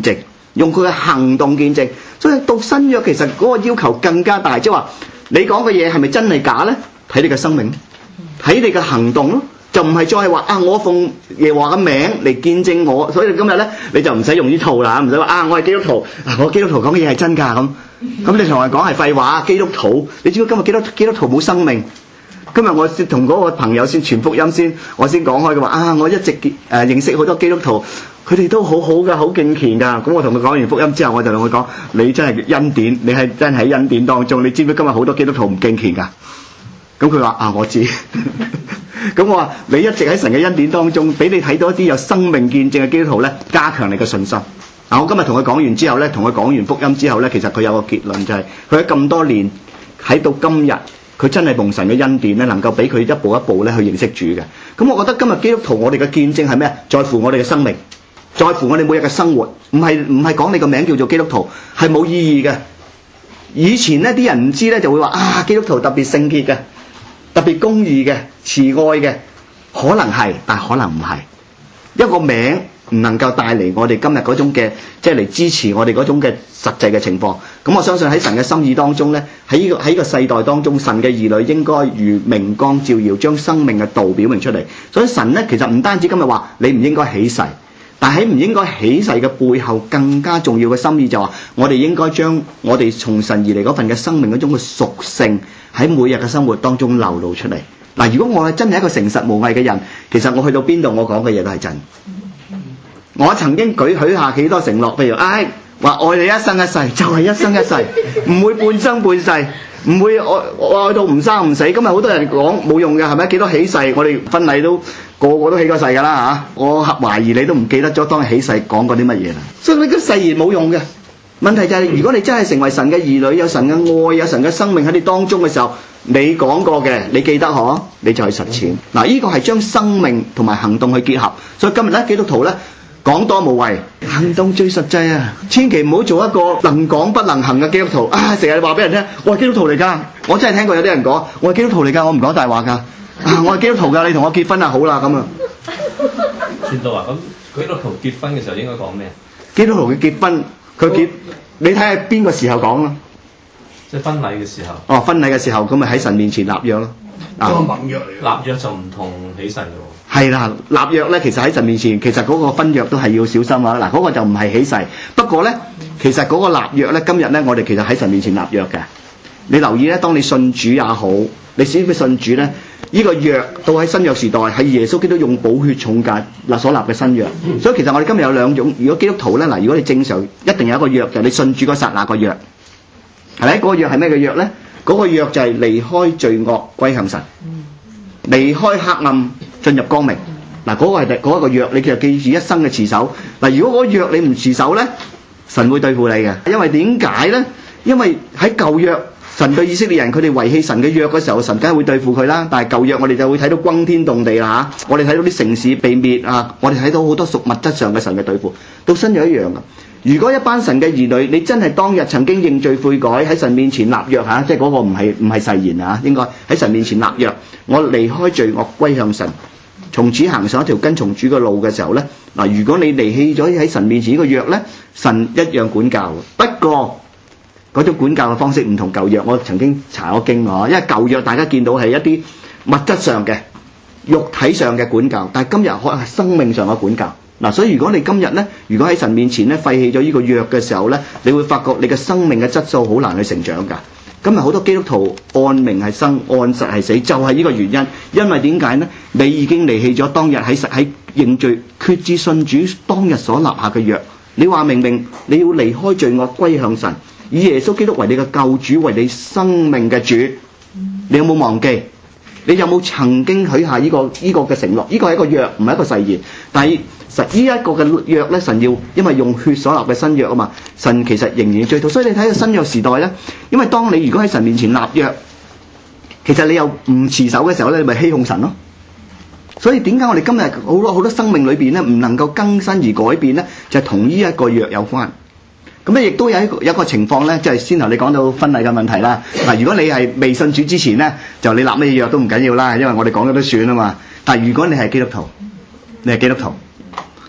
用佢嘅行動見證。所以到新約其實嗰個要求更加大，即係話你講嘅嘢係咪真係假咧？睇你嘅生命，睇你嘅行動咯，就唔係再係話啊我奉耶和華嘅名嚟見證我，所以今日咧你就唔使用呢套啦，唔使話啊我係基督徒，啊我基督徒講嘅嘢係真㗎咁，咁你同人講係廢話，基督徒，你知唔知今日基督基督徒冇生命？今日我先同嗰個朋友先傳福音先，我先講開嘅話啊，我一直誒、呃、認識好多基督徒，佢哋都好好㗎，好敬虔㗎。咁我同佢講完福音之後，我就同佢講：你真係恩典，你係真係喺恩典當中。你知唔知今日好多基督徒唔敬虔㗎？咁佢話：啊，我知。咁我話：你一直喺神嘅恩典當中，俾你睇到一啲有生命見證嘅基督徒咧，加強你嘅信心。嗱，我今日同佢講完之後咧，同佢講完福音之後咧，其實佢有個結論就係、是，佢喺咁多年喺到今日。佢真係蒙神嘅恩典咧，能夠俾佢一步一步咧去認識主嘅。咁我覺得今日基督徒我哋嘅見證係咩？在乎我哋嘅生命，在乎我哋每日嘅生活。唔係唔係講你個名叫做基督徒係冇意義嘅。以前呢啲人唔知咧就會話啊，基督徒特別聖潔嘅，特別公義嘅，慈愛嘅，可能係，但可能唔係。一個名唔能夠帶嚟我哋今日嗰種嘅，即係嚟支持我哋嗰種嘅實際嘅情況。咁我相信喺神嘅心意當中咧，喺呢個喺呢個世代當中，神嘅兒女應該如明光照耀，將生命嘅道表明出嚟。所以神咧其實唔單止今日話你唔應該起誓，但喺唔應該起誓嘅背後，更加重要嘅心意就話，我哋應該將我哋從神而嚟嗰份嘅生命嗰種嘅屬性喺每日嘅生活當中流露出嚟。嗱，如果我係真係一個誠實無偽嘅人，其實我去到邊度，我講嘅嘢都係真。我曾經舉許下幾多承諾，譬如唉話愛你一生一世，就係一生一世，唔會半生半世，唔會愛愛到唔生唔死。今日好多人講冇用嘅，係咪？幾多起誓，我哋婚禮都個個都起過誓㗎啦嚇。我懷疑你都唔記得咗當日起誓講過啲乜嘢啦。所以你啲誓言冇用嘅。問題就係，如果你真係成為神嘅兒女，有神嘅愛，有神嘅生命喺你當中嘅時候，你講過嘅，你記得嗬，你就去實踐。嗱，呢個係將生命同埋行動去結合。所以今日咧，基督徒咧。講多無謂，行動最實際啊！千祈唔好做一個能講不能行嘅基督徒啊！成日話俾人聽，我係基督徒嚟㗎，我真係聽過有啲人講，我係基督徒嚟㗎，我唔講大話㗎。啊，我係基督徒㗎，你同我結婚啊，好啦咁啊。 傳道啊，咁基督徒結婚嘅時候應該講咩？ 基督徒佢結婚，佢結，你睇下邊個時候講啦？ 即係婚禮嘅時候。 哦，婚禮嘅時候，咁咪喺神面前立約咯。 個盟約嚟嘅。 立約就唔同起誓嘅喎。 係啦，立約咧，其實喺神面前，其實嗰個婚約都係要小心啊！嗱，嗰個就唔係起誓，不過咧，其實嗰個立約咧，今日咧，我哋其實喺神面前立約嘅。你留意咧，當你信主也好，你知唔知信主咧？呢、這個約到喺新約時代，係耶穌基督用寶血重價嗱所立嘅新約。嗯、所以其實我哋今日有兩種，如果基督徒咧，嗱，如果你正常一定有一個約，就係、你信主嗰剎那個約，係咪？嗰、那個約係咩嘅約咧？嗰、那個約就係離開罪惡歸向神，離開黑暗。進入光明，嗱，嗰個係嗰一個約，你其實記住一生嘅持守。嗱，如果嗰個約你唔持守咧，神會對付你嘅。因為點解咧？因為喺舊約，神對以色列人佢哋遺棄神嘅約嘅時候，神梗係會對付佢啦。但係舊約我哋就會睇到轟天動地啦嚇，我哋睇到啲城市被滅啊，我哋睇到好多屬物質上嘅神嘅對付。到新約一樣嘅。如果一班神嘅兒女，你真係當日曾經認罪悔改喺神面前立約嚇，即係嗰個唔係唔係誓言啊，應該喺神面前立約，我離開罪惡歸向神，從此行上一條跟從主嘅路嘅時候咧，嗱，如果你離棄咗喺神面前呢個約咧，神一樣管教。不過嗰種管教嘅方式唔同舊約，我曾經查過經啊，因為舊約大家見到係一啲物質上嘅、肉體上嘅管教，但係今日可能係生命上嘅管教。嗱，所以如果你今日咧，如果喺神面前咧廢棄咗呢個約嘅時候咧，你會發覺你嘅生命嘅質素好難去成長㗎。今日好多基督徒按名係生，按實係死，就係呢個原因。因為點解呢？你已經離棄咗當日喺實喺認罪決志信主當日所立下嘅約。你話明明你要離開罪惡歸向神，以耶穌基督為你嘅救主，為你生命嘅主，你有冇忘記？你有冇曾經許下呢、這個呢、這個嘅承諾？呢、這個係一個約，唔係一個誓言。但係實呢一個嘅約咧，神要因為用血所立嘅新約啊嘛，神其實仍然追討。所以你睇個新約時代咧，因為當你如果喺神面前立約，其實你又唔持守嘅時候咧，你咪欺哄神咯。所以點解我哋今日好多好多生命裏邊咧唔能夠更新而改變咧，就係同呢一個約有關。咁咧亦都有一個有一個情況咧，就係、是、先頭你講到婚禮嘅問題啦。嗱，如果你係未信主之前咧，就你立咩約都唔緊要啦，因為我哋講咗都算啊嘛。但係如果你係基督徒，你係基督徒，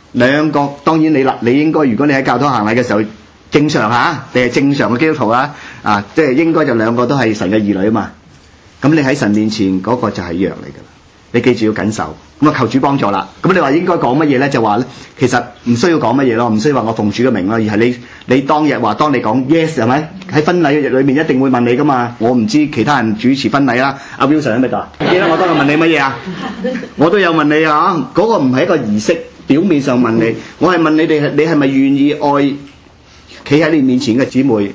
兩個當然你啦，你應該如果你喺教堂行禮嘅時候正常嚇，你係正常嘅基督徒啊，啊，即係應該就兩個都係神嘅兒女啊嘛。咁你喺神面前嗰、那個就係約嚟㗎啦。你記住要緊守，咁啊求主幫助啦。咁你話應該講乜嘢咧？就話咧，其實唔需要講乜嘢咯，唔需要話我奉主嘅名咯，而係你你當日話當你講 yes 係咪？喺婚禮裏面一定會問你噶嘛。我唔知其他人主持婚禮啦。阿 Wilson 喺咪度啊？記得我當日問你乜嘢啊？我都有問你啊。嗰、那個唔係一個儀式，表面上問你，我係問你哋，你係咪願意愛企喺你面前嘅姊妹？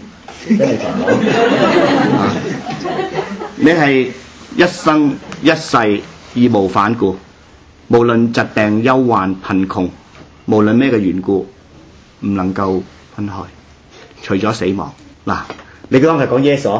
你係一生一世義無反顧，無論疾病、憂患、貧窮，無論咩嘅緣故，唔能夠分開，除咗死亡。嗱，你當日講 yes 咗，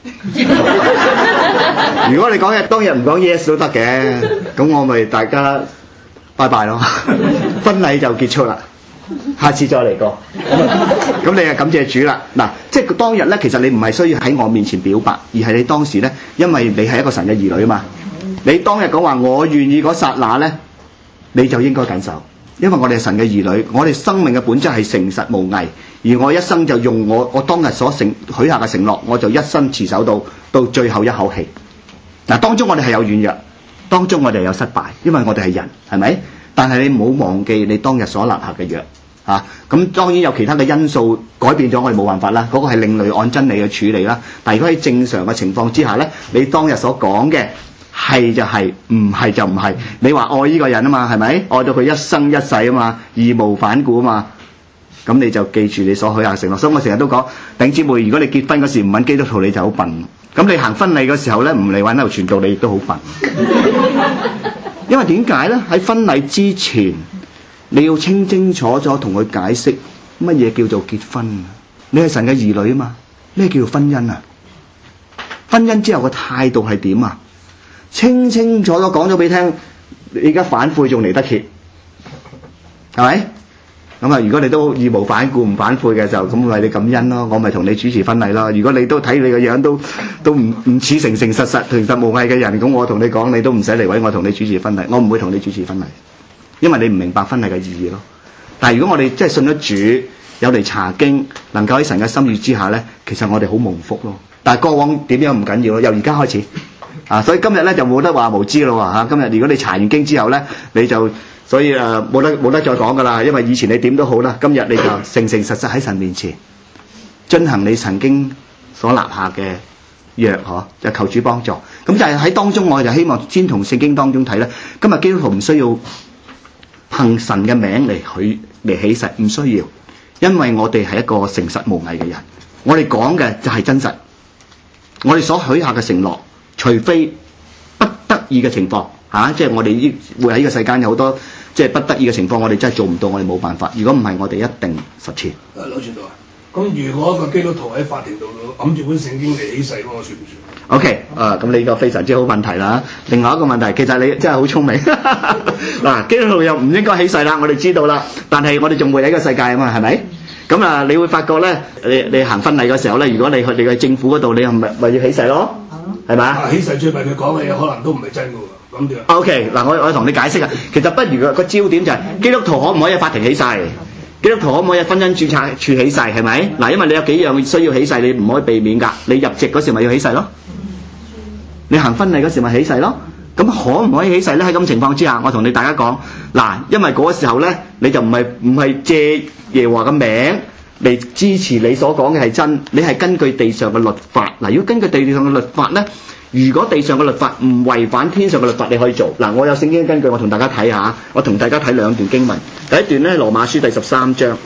如果你講日當日唔講 yes 都得嘅，咁我咪大家拜拜咯，婚禮就結束啦，下次再嚟過。咁你啊感謝主啦。嗱，即係當日咧，其實你唔係需要喺我面前表白，而係你當時咧，因為你係一個神嘅兒女啊嘛。你當日講話我願意嗰剎那咧，你就應該緊守，因為我哋係神嘅兒女，我哋生命嘅本質係誠實無偽，而我一生就用我我當日所承許下嘅承諾，我就一生持守到到最後一口氣。嗱，當中我哋係有軟弱，當中我哋有失敗，因為我哋係人，係咪？但係你唔好忘記你當日所立下嘅約嚇。咁、啊、當然有其他嘅因素改變咗，我哋冇辦法啦。嗰、那個係另類按真理嘅處理啦。但係如果喺正常嘅情況之下咧，你當日所講嘅係就係、是，唔係就唔係。你話愛呢個人啊嘛，係咪？愛到佢一生一世啊嘛，義無反顧啊嘛。咁你就記住你所許下嘅承諾。所以我成日都講，弟兄姊妹，如果你結婚嗰時唔揾基督徒，你就好笨。咁你行婚禮嘅時候咧，唔嚟揾喺度傳道，你亦都好笨。因為點解咧？喺婚禮之前，你要清清楚楚同佢解釋乜嘢叫做結婚。你係神嘅兒女啊嘛，咩叫做婚姻啊？婚姻之後嘅態度係點啊？清清楚楚講咗俾你聽，你而家反悔仲嚟得切，係咪？咁啊，如果你都義無反顧唔反悔嘅，就咁為你感恩咯，我咪同你主持婚禮咯。如果你都睇你個樣都都唔唔似誠誠實實誠實無偽嘅人，咁我同你講，你都唔使嚟揾我同你主持婚禮，我唔會同你主持婚禮，因為你唔明白婚禮嘅意義咯。但係如果我哋真係信咗主，有嚟查經，能夠喺神嘅心意之下咧，其實我哋好蒙福咯。但係過往點樣唔緊要咯，由而家開始啊，所以今日咧就冇得話無知咯喎嚇。今日如果你查完經之後咧，你就所以誒冇、呃、得冇得再講噶啦，因為以前你點都好啦，今日你就誠誠實實喺神面前遵行你曾經所立下嘅約，嗬，就求主幫助。咁就係喺當中，我就希望先從聖經當中睇咧。今日基督徒唔需要憑神嘅名嚟許嚟起誓，唔需要，因為我哋係一個誠實無偽嘅人，我哋講嘅就係真實，我哋所許下嘅承諾，除非不得已嘅情況。嚇、啊！即係我哋呢會喺呢個世間有好多即係不得已嘅情況，我哋真係做唔到，我哋冇辦法。如果唔係，我哋一定實踐。 誒，劉傳道啊，咁如果一個基督徒喺法庭度揞住本聖經嚟起誓，咁我算唔算 ？OK，誒，咁你呢個非常之好問題啦。另外一個問題，其實你真係好聰明。嗱，基督徒又唔應該起誓啦，我哋知道啦。但係我哋仲會喺個世界啊嘛，係咪？咁啊，你會發覺咧，你你行婚禮嘅時候咧，如果你去你去政府嗰度，你係咪咪要起誓咯？係咪啊？ 起誓最弊佢講嘅嘢可能都唔係真㗎喎。 O K，嗱，我我同你解釋啊，其實不如個個焦點就係、是、基督徒可唔可以喺法庭起誓？基督徒可唔可以喺婚姻註冊處起誓？係咪？嗱，因為你有幾樣需要起誓，你唔可以避免㗎。你入籍嗰時咪要起誓咯，你行婚禮嗰時咪起誓咯。咁可唔可以起誓咧？喺咁情況之下，我同你大家講，嗱，因為嗰時候咧，你就唔係唔係借耶和華嘅名嚟支持你所講嘅係真，你係根據地上嘅律法。嗱，如果根據地上嘅律法咧。如果地上嘅律法唔違反天上嘅律法，你可以做。嗱，我有聖經根據，我同大家睇下。我同大家睇兩段經文。第一段咧，羅馬書第十三章。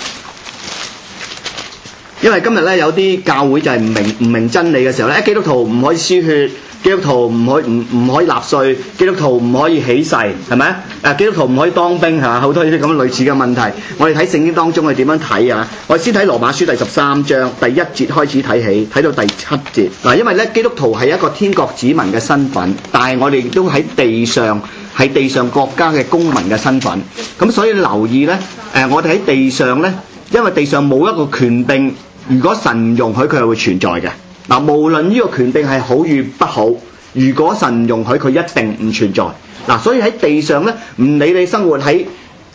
因為今日咧有啲教會就係唔明唔明真理嘅時候咧，基督徒唔可以輸血，基督徒唔可以唔唔可以納稅，基督徒唔可以起誓，係咪啊？誒，基督徒唔可以當兵，係嘛？好多呢啲咁類似嘅問題。我哋睇聖經當中係點樣睇啊？我哋先睇羅馬書第十三章第一節開始睇起，睇到第七節。嗱，因為咧基督徒係一個天國子民嘅身份，但係我哋亦都喺地上係地上國家嘅公民嘅身份。咁所以留意咧，誒，我哋喺地上咧，因為地上冇一個權柄。如果神唔容許，佢係會存在嘅。嗱，無論呢個權柄係好與不好，如果神唔容許，佢一定唔存在。嗱，所以喺地上咧，唔理你生活喺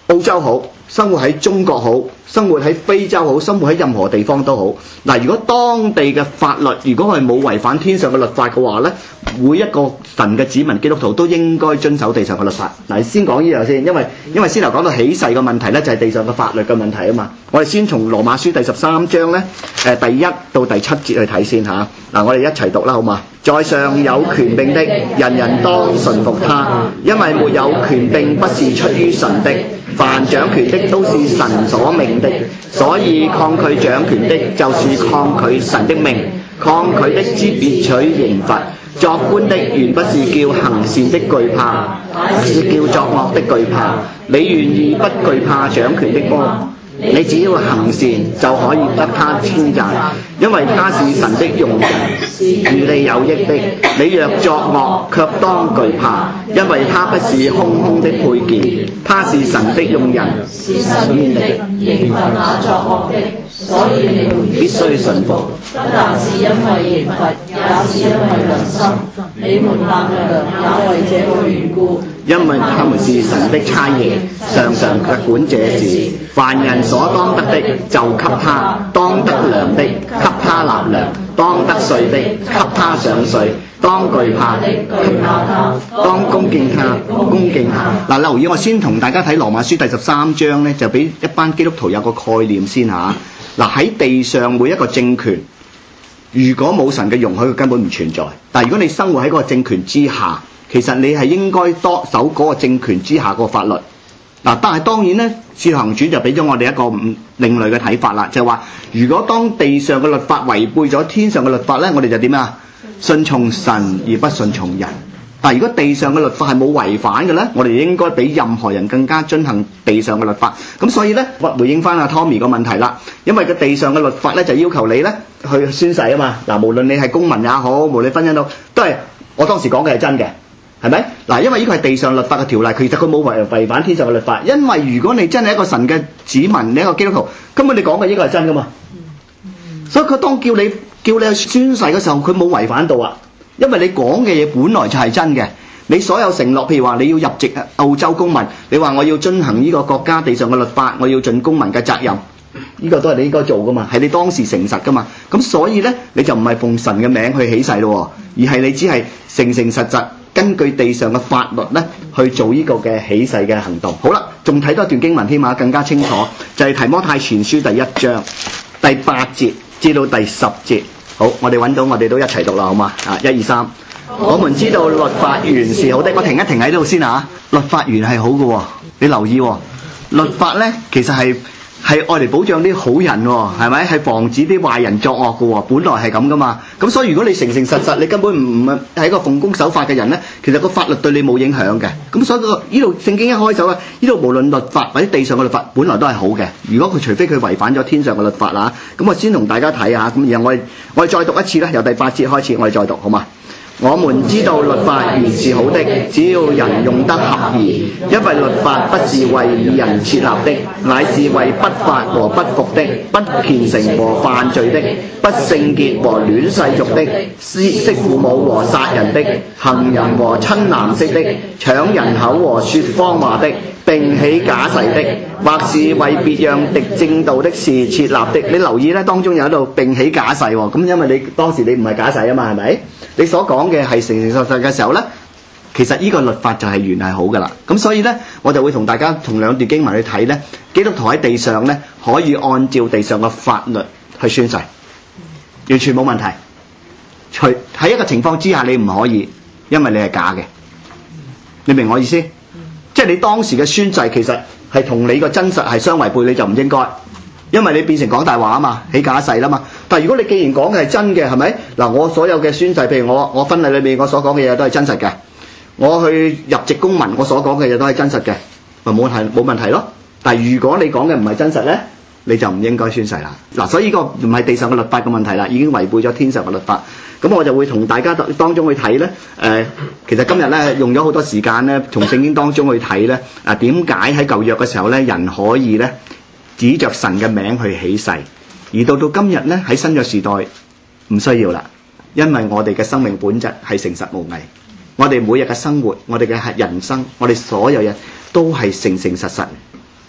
澳洲好，生活喺中國好，生活喺非洲好，生活喺任何地方都好。嗱，如果當地嘅法律如果係冇違反天上嘅律法嘅話咧，每一個神嘅子民基督徒都應該遵守地上嘅律法。嗱，先講呢樣先，因為因為先頭講到起誓嘅問題咧，就係地上嘅法律嘅問題啊嘛。我哋先從羅馬書第十三章咧，誒第一到第七節去睇先嚇。嗱，我哋一齊讀啦，好嘛？在上有權柄的，人人當順服他，因為沒有權柄不是出於神的。凡掌權的都是神所命的，所以抗拒掌權的，就是抗拒神的命。抗拒的之必取刑罰。作官的原不是叫行善的懼怕，而是叫作惡的懼怕。你願意不懼怕掌權的麼？你只要行善就可以得他稱讚，因為他是神的用人，與你有益的。你若作惡，卻當懼怕，因為他不是空空的配件，他是神的用人， 是神的刑罰那作惡的，所以你們必須順服。不但是因為刑罰，也是因為良心。你們納嘅糧也為這個緣故。 因為他們是神的差役，常常嘅管這事。凡人所當得的，就給他；當得糧的，給他納糧；當得稅的，給他上稅；當懼怕的，懼怕他；當恭敬他，恭敬他。嗱，留意我先同大家睇羅馬書第十三章咧，就俾一班基督徒有個概念先嚇。嗱，喺地上每一個政權，如果冇神嘅容許，佢根本唔存在。但係如果你生活喺嗰個政權之下，其實你係應該多守嗰個政權之下個法律。嗱，但係當然咧，《使徒行傳》就俾咗我哋一個唔另類嘅睇法啦，就係話，如果當地上嘅律法違背咗天上嘅律法咧，我哋就點啊？順從神而不順從人。但係如果地上嘅律法係冇違反嘅咧，我哋應該比任何人更加遵行地上嘅律法。咁所以咧，我回應翻阿 Tommy 個問題啦，因為個地上嘅律法咧就要求你咧去宣誓啊嘛。嗱，無論你係公民也好，無論婚姻都都係我當時講嘅係真嘅。係咪？嗱，因為呢個係地上律法嘅條例，其實佢冇違違反天上嘅律法。因為如果你真係一個神嘅子民，你一個基督徒，根本你講嘅呢個係真噶嘛。所以佢當叫你叫你去宣誓嘅時候，佢冇違反到啊。因為你講嘅嘢本來就係真嘅，你所有承諾，譬如話你要入籍澳洲公民，你話我要遵行呢個國家地上嘅律法，我要盡公民嘅責任，呢個都係你應該做噶嘛，係你當時誠實噶嘛。咁所以咧，你就唔係奉神嘅名去起誓咯，而係你只係誠誠實實。根據地上嘅法律咧，去做呢個嘅起誓嘅行動。好啦，仲睇多一段經文添啊，更加清楚，就係、是、提摩太前書第一章第八節至到第十節。好，我哋揾到，我哋都一齊讀啦，好嘛？啊，一二三。我們知道律法原是好的，我停一停喺度先啊。律法原係好嘅喎，你留意喎，律法咧其實係係愛嚟保障啲好人喎，係咪？係防止啲壞人作惡嘅喎，本來係咁噶嘛。咁所以如果你誠誠實實，你根本唔唔係一個奉公守法嘅人咧，其實個法律對你冇影響嘅。咁所以呢度聖經一開首啊，呢度無論律法或者地上嘅律法，本來都係好嘅。如果佢除非佢違反咗天上嘅律法啦，咁我先同大家睇下。咁然後我哋我哋再讀一次啦，由第八節開始，我哋再讀好嘛？我們知道律法原是好的，只要人用得合宜，因為律法不是為義人設立的，乃是為不法和不服的、不虔誠和犯罪的、不聖潔和戀世俗的、弒父母和殺人的、行淫和親男色的、搶人口和說謊話的，並起假誓的，或是為別樣敵正道的事設立的。你留意咧，當中有喺度並起假誓喎。咁因為你當時你唔係假誓啊嘛，係咪？你所講嘅係誠誠實實嘅時候咧，其實呢個律法就係原係好噶啦。咁所以咧，我就會同大家同兩段經文去睇咧，基督徒喺地上咧可以按照地上嘅法律去宣誓，完全冇問題。除喺一個情況之下，你唔可以，因為你係假嘅。你明我意思？即係你當時嘅宣誓其實係同你個真實係相違背，你就唔應該，因為你變成講大話啊嘛，起假誓啦嘛。但係如果你既然講嘅係真嘅，係咪？嗱，我所有嘅宣誓，譬如我我婚禮裏面我所講嘅嘢都係真實嘅，我去入籍公民我所講嘅嘢都係真實嘅，咪冇係冇問題咯。但係如果你講嘅唔係真實咧，你就唔應該宣誓啦。嗱，所以呢個唔係地上嘅律法嘅問題啦，已經違背咗天上嘅律法。咁我就會同大家當中去睇咧，誒、呃，其實今日咧用咗好多時間咧，從聖經當中去睇咧，啊點解喺舊約嘅時候咧，人可以咧指着神嘅名去起誓，而到到今日咧喺新約時代唔需要啦，因為我哋嘅生命本質係誠實無偽，我哋每日嘅生活，我哋嘅人生，我哋所有人都係誠誠實實，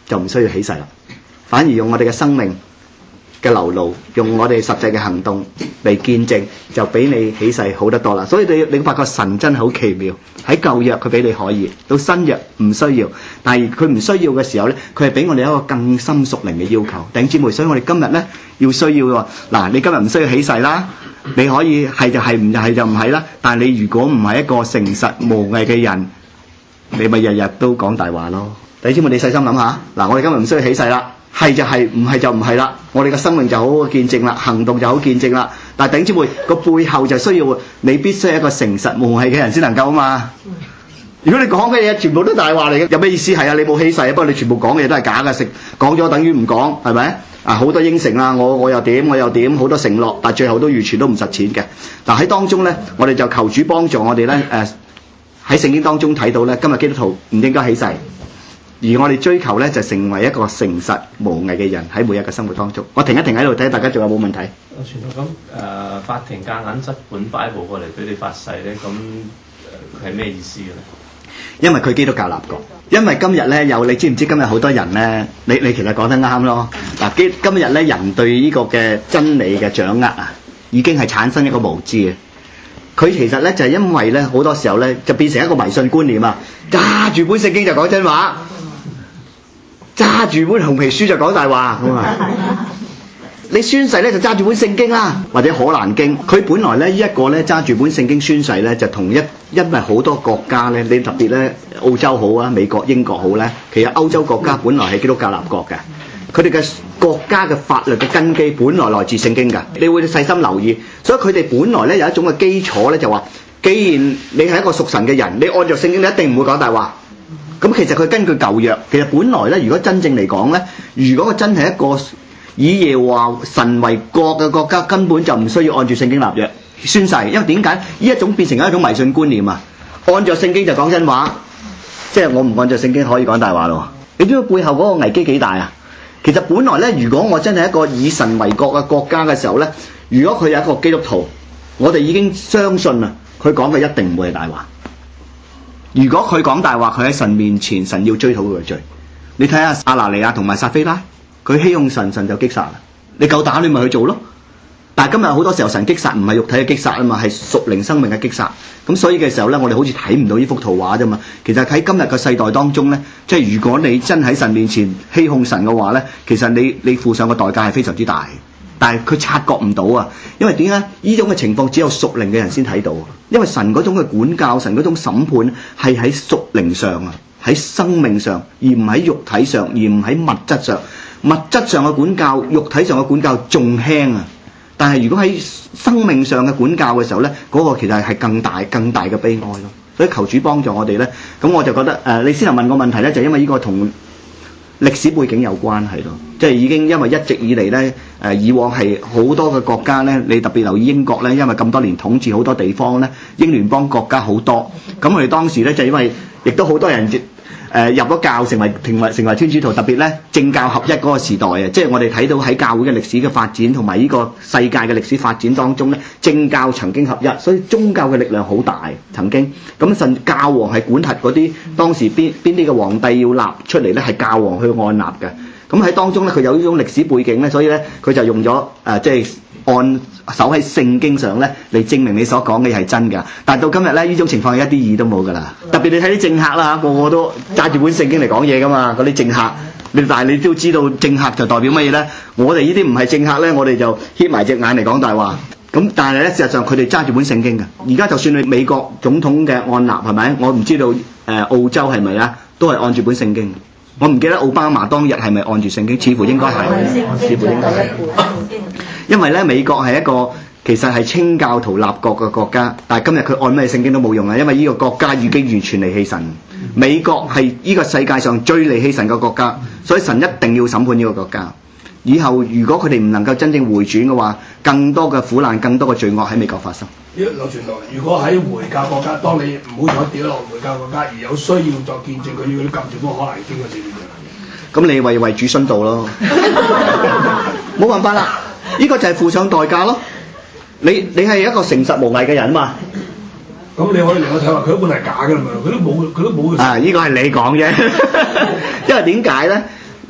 就唔需要起誓啦，反而用我哋嘅生命嘅流露，用我哋實際嘅行動嚟見證，就比你起誓好得多啦。所以你你發覺神真係好奇妙，喺舊約佢俾你可以，到新約唔需要，但係佢唔需要嘅時候咧，佢係俾我哋一個更深屬靈嘅要求。弟兄姊妹，所以我哋今日咧要需要喎。嗱，你今日唔需要起誓啦，你可以係就係，唔係就唔係啦。但係你如果唔係一個誠實無偽嘅人，你咪日日都講大話咯。弟兄姊妹，你細心諗下，嗱，我哋今日唔需要起誓啦。係就係，唔係就唔係啦。我哋嘅生命就好好見證啦，行動就好見證啦。但係弟兄姊妹個背後就需要你必須係一個誠實無偽嘅人先能夠啊嘛。如果你講嘅嘢全部都大話嚟嘅，有咩意思？係啊，你冇起誓，不過你全部講嘅嘢都係假嘅，食講咗等於唔講，係咪啊？好多應承啊，我我又點我又點，好多承諾，但係最後都完全都唔實踐嘅。嗱，喺當中咧，我哋就求主幫助我哋咧。誒喺聖經當中睇到咧，今日基督徒唔應該起誓。而我哋追求咧，就成為一個誠實無偽嘅人喺每日嘅生活當中。我停一停喺度睇，大家仲有冇問題？ 傳道咁誒，法庭夾硬執本 Bible 過嚟俾你發誓咧，咁誒係咩意思嘅咧？ 因為佢基督教立國。因為今日咧有，你知唔知今日好多人咧？你你其實講得啱咯。嗱，今今日咧人對呢個嘅真理嘅掌握啊，已經係產生一個無知嘅。佢其實咧就係因為咧好多時候咧就變成一個迷信觀念啊，揸住本聖經就講真話。揸住本紅皮書就講大話，咁啊！你宣誓咧就揸住本聖經啦，或者可蘭經。佢本來咧呢一個咧揸住本聖經宣誓咧，就同一因為好多國家咧，你特別咧澳洲好啊，美國、英國好咧，其實歐洲國家本來係基督教立國嘅，佢哋嘅國家嘅法律嘅根基本來來自聖經㗎。你會細心留意，所以佢哋本來咧有一種嘅基礎咧，就話既然你係一個屬神嘅人，你按照聖經，你一定唔會講大話。咁其實佢根據舊約，其實本來咧，如果真正嚟講咧，如果佢真係一個以耶和華神為國嘅國家，根本就唔需要按住聖經立約宣誓，因為點解？呢一種變成一種迷信觀念啊！按照聖經就講真話，即係我唔按照聖經可以講大話咯。你知唔知背後嗰個危機幾大啊？其實本來咧，如果我真係一個以神為國嘅國家嘅時候咧，如果佢有一個基督徒，我哋已經相信啊，佢講嘅一定唔會係大話。如果佢講大話，佢喺神面前，神要追討佢嘅罪。你睇下亞拿尼亞同埋撒非拉，佢欺哄神，神就擊殺啦。你夠膽你咪去做咯。但係今日好多時候神擊殺唔係肉體嘅擊殺啊嘛，係屬靈生命嘅擊殺。咁所以嘅時候咧，我哋好似睇唔到呢幅圖畫啫嘛。其實喺今日嘅世代當中咧，即係如果你真喺神面前欺哄神嘅話咧，其實你你付上嘅代價係非常之大。但係佢察覺唔到啊，因為點解呢種嘅情況只有屬靈嘅人先睇到？因為神嗰種嘅管教，神嗰種審判係喺屬靈上啊，喺生命上，而唔喺肉體上，而唔喺物質上。物質上嘅管教，肉體上嘅管教仲輕啊。但係如果喺生命上嘅管教嘅時候咧，嗰、那個其實係更大、更大嘅悲哀咯。所以求主幫助我哋咧。咁我就覺得誒、呃，你先頭問個問題咧，就因為呢個同歷史背景有關係咯，即係已經因為一直以嚟咧，誒以往係好多嘅國家咧，你特別留意英國咧，因為咁多年統治好多地方咧，英聯邦國家好多，咁我哋當時咧就因為亦都好多人誒、呃、入咗教，成為成為成為天主徒，特別咧政教合一嗰個時代啊，即係我哋睇到喺教會嘅歷史嘅發展同埋呢個世界嘅歷史發展當中咧，政教曾經合一，所以宗教嘅力量好大，曾經咁甚至教皇係管轄嗰啲當時邊邊啲嘅皇帝要立出嚟咧，係教皇去按立嘅。咁喺當中咧，佢有呢種歷史背景咧，所以咧佢就用咗誒、呃、即係按守喺聖經上咧嚟證明你所講嘅係真㗎。但係到今日咧，呢種情況係一啲意都冇㗎啦。特別你睇啲政客啦，個個都揸住本聖經嚟講嘢㗎嘛，嗰啲政客。你但係你都知道政客就代表乜嘢咧？我哋呢啲唔係政客咧，我哋就瞌埋隻眼嚟講大話。咁但係咧，事實上佢哋揸住本聖經㗎。而家就算你美國總統嘅按立係咪？我唔知道誒、呃、澳洲係咪啊？都係按住本聖經。我唔記得奧巴馬當日係咪按住聖經，似乎應該係，似乎應該係。因為咧，美國係一個其實係清教徒立國嘅國家，但係今日佢按咩聖經都冇用啊，因為呢個國家已經完全離棄神。美國係呢個世界上最離棄神嘅國家，所以神一定要審判呢個國家。以後如果佢哋唔能夠真正回轉嘅話，更多嘅苦難、更多嘅罪惡喺美國發生。 呢個傳道，如果喺回教國家，當你唔好彩跌落回教國家，而有需要作見證，佢要啲撳住嗰可能經過四點咁你為為主殉道咯，冇辦法啦，呢、這個就係付上代價咯。你你係一個誠實無偽嘅人啊嘛。 咁你可以嚟我睇話，佢一本係假㗎嘛，佢都冇佢都冇。啊， 呢、這個係你講啫，因為點解咧？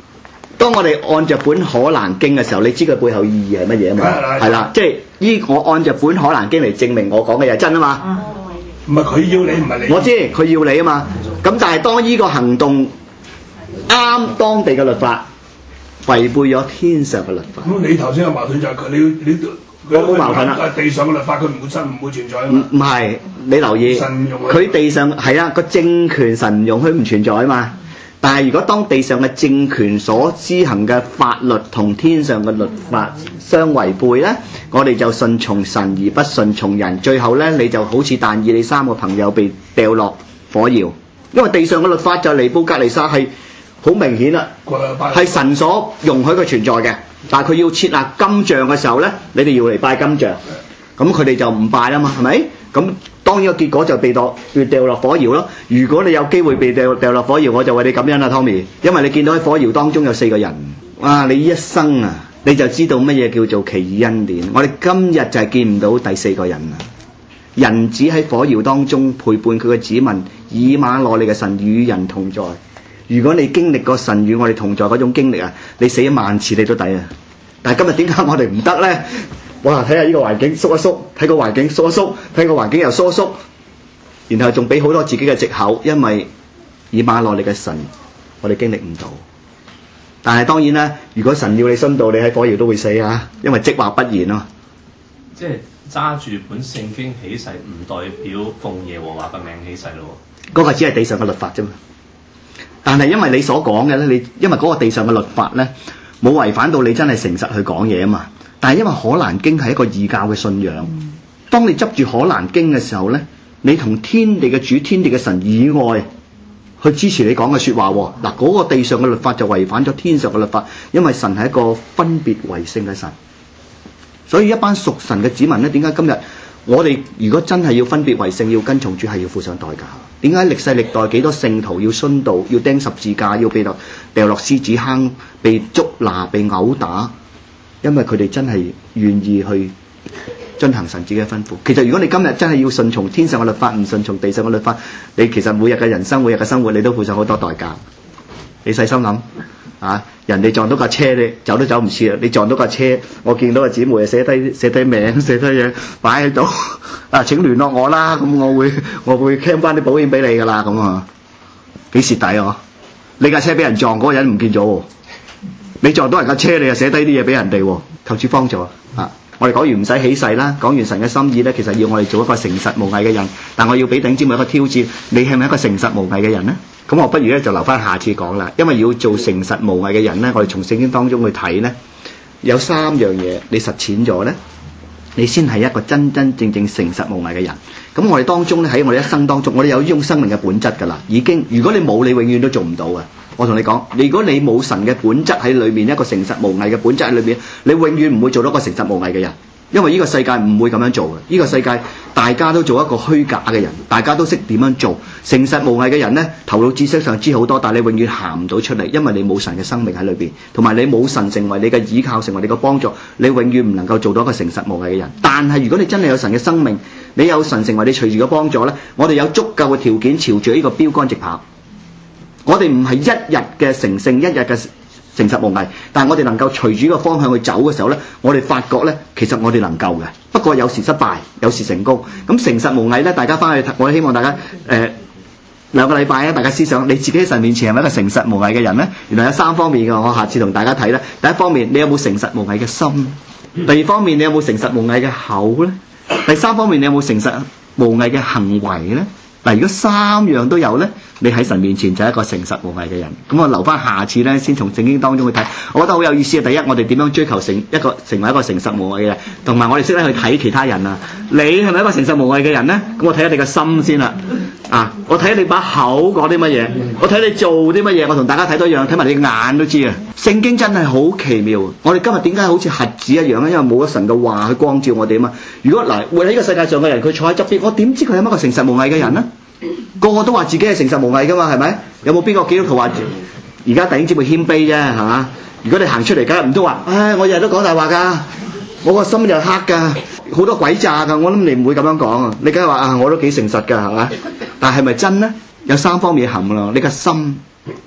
當我哋按着本可蘭經嘅時候，你知佢背後意義係乜嘢啊嘛？係啦，即係依我按着本可蘭經嚟證明我講嘅嘢真啊嘛。 唔係佢要你，唔係你。 我知佢要你啊嘛。咁但係當依個行動啱當地嘅律法，違背咗天上嘅律法。 咁你頭先有矛盾就係佢，你你我冇矛盾啦。 地上嘅律法佢唔會真唔會存在啊唔嘛。 唔係，你留意佢地上係啦個政權神唔容許唔存在啊嘛。但係如果當地上嘅政權所施行嘅法律同天上嘅律法相違背咧，我哋就順從神而不順從人，最後咧你就好似但以理三個朋友被掉落火窯，因為地上嘅律法就尼布甲尼撒係好明顯啦，係神所容許佢存在嘅，但係佢要設立金像嘅時候咧，你哋要嚟拜金像，咁佢哋就唔拜啦嘛，係咪？咁當然個結果就被落被掉落火窯咯。如果你有機會被掉掉落火窯，我就為你感恩啦 ，Tommy， 因為你見到喺火窯當中有四個人，哇！你一生啊，你就知道乜嘢叫做奇異恩典。我哋今日就係見唔到第四個人啊！人子喺火窯當中陪伴佢嘅子民，以馬內利嘅神與人同在。如果你經歷過神與我哋同在嗰種經歷啊，你死一萬次你都抵啊！但係今日點解我哋唔得咧？哇！睇下呢個環境縮一縮，睇個環境縮一縮，睇個環境又縮縮，然後仲俾好多自己嘅藉口，因為以馬內利嘅神，我哋經歷唔到。但係當然啦，如果神要你殉道，你喺火窯都會死啊，因為即話不然咯。 即係揸住本聖經起誓，唔代表奉耶和華嘅名起誓咯。 嗰個只係地上嘅律法啫嘛。但係因為你所講嘅咧，你因為嗰個地上嘅律法咧，冇違反到你真係誠實去講嘢啊嘛。但係因為可蘭經係一個異教嘅信仰，當你執住可蘭經嘅時候咧，你同天地嘅主、天地嘅神以外去支持你講嘅説話喎。嗱，嗰個地上嘅律法就違反咗天上嘅律法，因為神係一個分別為聖嘅神。所以一班屬神嘅子民咧，點解今日我哋如果真係要分別為聖，要跟從主，係要付上代價？點解歷世歷代幾多聖徒要殉道、要釘十字架、要被落掉落獅子坑、被捉拿、被毆打？因為佢哋真係願意去遵行神自己嘅吩咐。其實如果你今日真係要順從天上嘅律法，唔順從地上嘅律法，你其實每日嘅人生、每日嘅生活，你都付上好多代價。你細心諗啊！人哋撞到架車，你走都走唔切啦。你撞到架車，我見到個姊妹寫低寫低名、寫低嘢擺喺度啊！請聯絡我啦，咁我會我會 claim 翻啲保險俾你㗎啦，咁啊幾蝕底啊！你架車俾人撞，嗰個人唔見咗喎。你撞到人架車，你又寫低啲嘢俾人哋喎，求主幫助啊！我哋講完唔使起誓啦，講完神嘅心意咧，其實要我哋做一個誠實無偽嘅人。但我要俾頂尖一個挑戰，你係咪一個誠實無偽嘅人呢？咁我不如咧就留翻下次講啦，因為要做誠實無偽嘅人咧，我哋從聖經當中去睇咧，有三樣嘢你實踐咗咧，你先係一個真真正正誠實無偽嘅人。咁我哋當中咧，喺我哋一生當中，我哋有呢種生命嘅本質㗎啦，已經。如果你冇，你永遠都做唔到嘅。我同你講，如果你冇神嘅本質喺裏面，一個誠實無偽嘅本質喺裏面，你永遠唔會做到一個誠實無偽嘅人。因為呢個世界唔會咁樣做嘅，呢個世界大家都做一個虛假嘅人，大家都識點樣做。誠實無偽嘅人呢，頭腦知識上知好多，但係你永遠行唔到出嚟，因為你冇神嘅生命喺裏邊，同埋你冇神成為你嘅依靠，成為你嘅幫助，你永遠唔能夠做到一個誠實無偽嘅人。但係如果你真係有神嘅生命，你有神成為你隨住嘅幫助呢，我哋有足夠嘅條件朝住呢個標杆直跑。我哋唔係一日嘅成聖，一日嘅誠實無偽，但係我哋能夠隨住呢個方向去走嘅時候呢，我哋發覺呢，其實我哋能夠嘅。不過有時失敗，有時成功。咁誠實無偽呢，大家翻去睇，我希望大家誒、呃、兩個禮拜咧，大家思想你自己喺神面前係咪一個誠實無偽嘅人呢？原來有三方面嘅，我下次同大家睇咧。第一方面，你有冇誠實無偽嘅心？第二方面，你有冇誠實無偽嘅口呢？第三方面，你有冇誠實無偽嘅行為呢？嗱，如果三樣都有咧，你喺神面前就係一個誠實無偽嘅人。咁我留翻下次咧，先從聖經當中去睇，我覺得好有意思啊！第一，我哋點樣追求成一個成為一個誠實無偽嘅人，同埋我哋識得去睇其他人啊。你係咪一個誠實無偽嘅人咧？咁我睇下你個心先啦。啊，我睇下你把口講啲乜嘢，我睇你做啲乜嘢，我同大家睇多樣，睇埋你眼都知啊。聖經真係好奇妙。我哋今日點解好似瞎子一樣咧？因為冇咗神嘅話去光照我哋啊嘛。如果嗱，活喺呢個世界上嘅人，佢坐喺側邊，我點知佢係一個誠實無偽嘅人咧？個個都話自己係誠實無偽噶嘛，係咪？有冇邊個基督徒話而家弟兄姊妹謙卑啫，係嘛？如果你行出嚟，梗係唔都話，唉，我日日都講大話㗎，我個心又黑㗎，好多鬼詐㗎。我諗你唔會咁樣講啊，你梗係話啊，我都幾誠實㗎，係嘛？但係咪真咧？有三方面含啦，你個心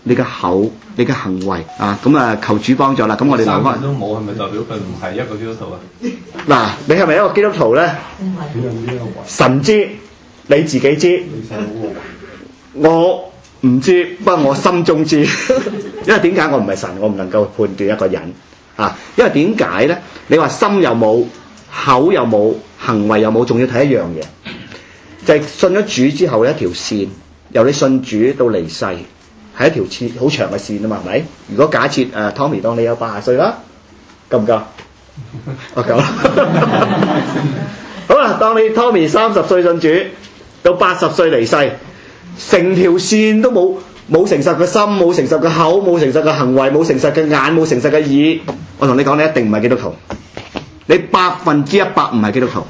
你嘅口、你嘅行為啊，咁啊求主幫助啦。咁我哋留翻都冇，係咪代表佢唔係一個基督徒啊？ 嗱，你係咪一個基督徒咧？神知，你自己知，我唔知，不過我心中知。因為點解我唔係神，我唔能夠判斷一個人啊。因為點解咧？你話心又冇，口又冇，行為又冇，仲要睇一樣嘢，就係、是、信咗主之後一條線，由你信主到離世，係一條線好長嘅線啊嘛，係咪？如果假設誒、呃、Tommy 當你有八十歲啦，夠唔夠？我夠啦。好啦，當你 Tommy 三十歲信主，到八十歲離世，成條線都冇冇誠實嘅心，冇誠實嘅口，冇誠實嘅行為，冇誠實嘅眼，冇誠實嘅耳。我同你講，你一定唔係基督徒，你百分之一百唔係基督徒，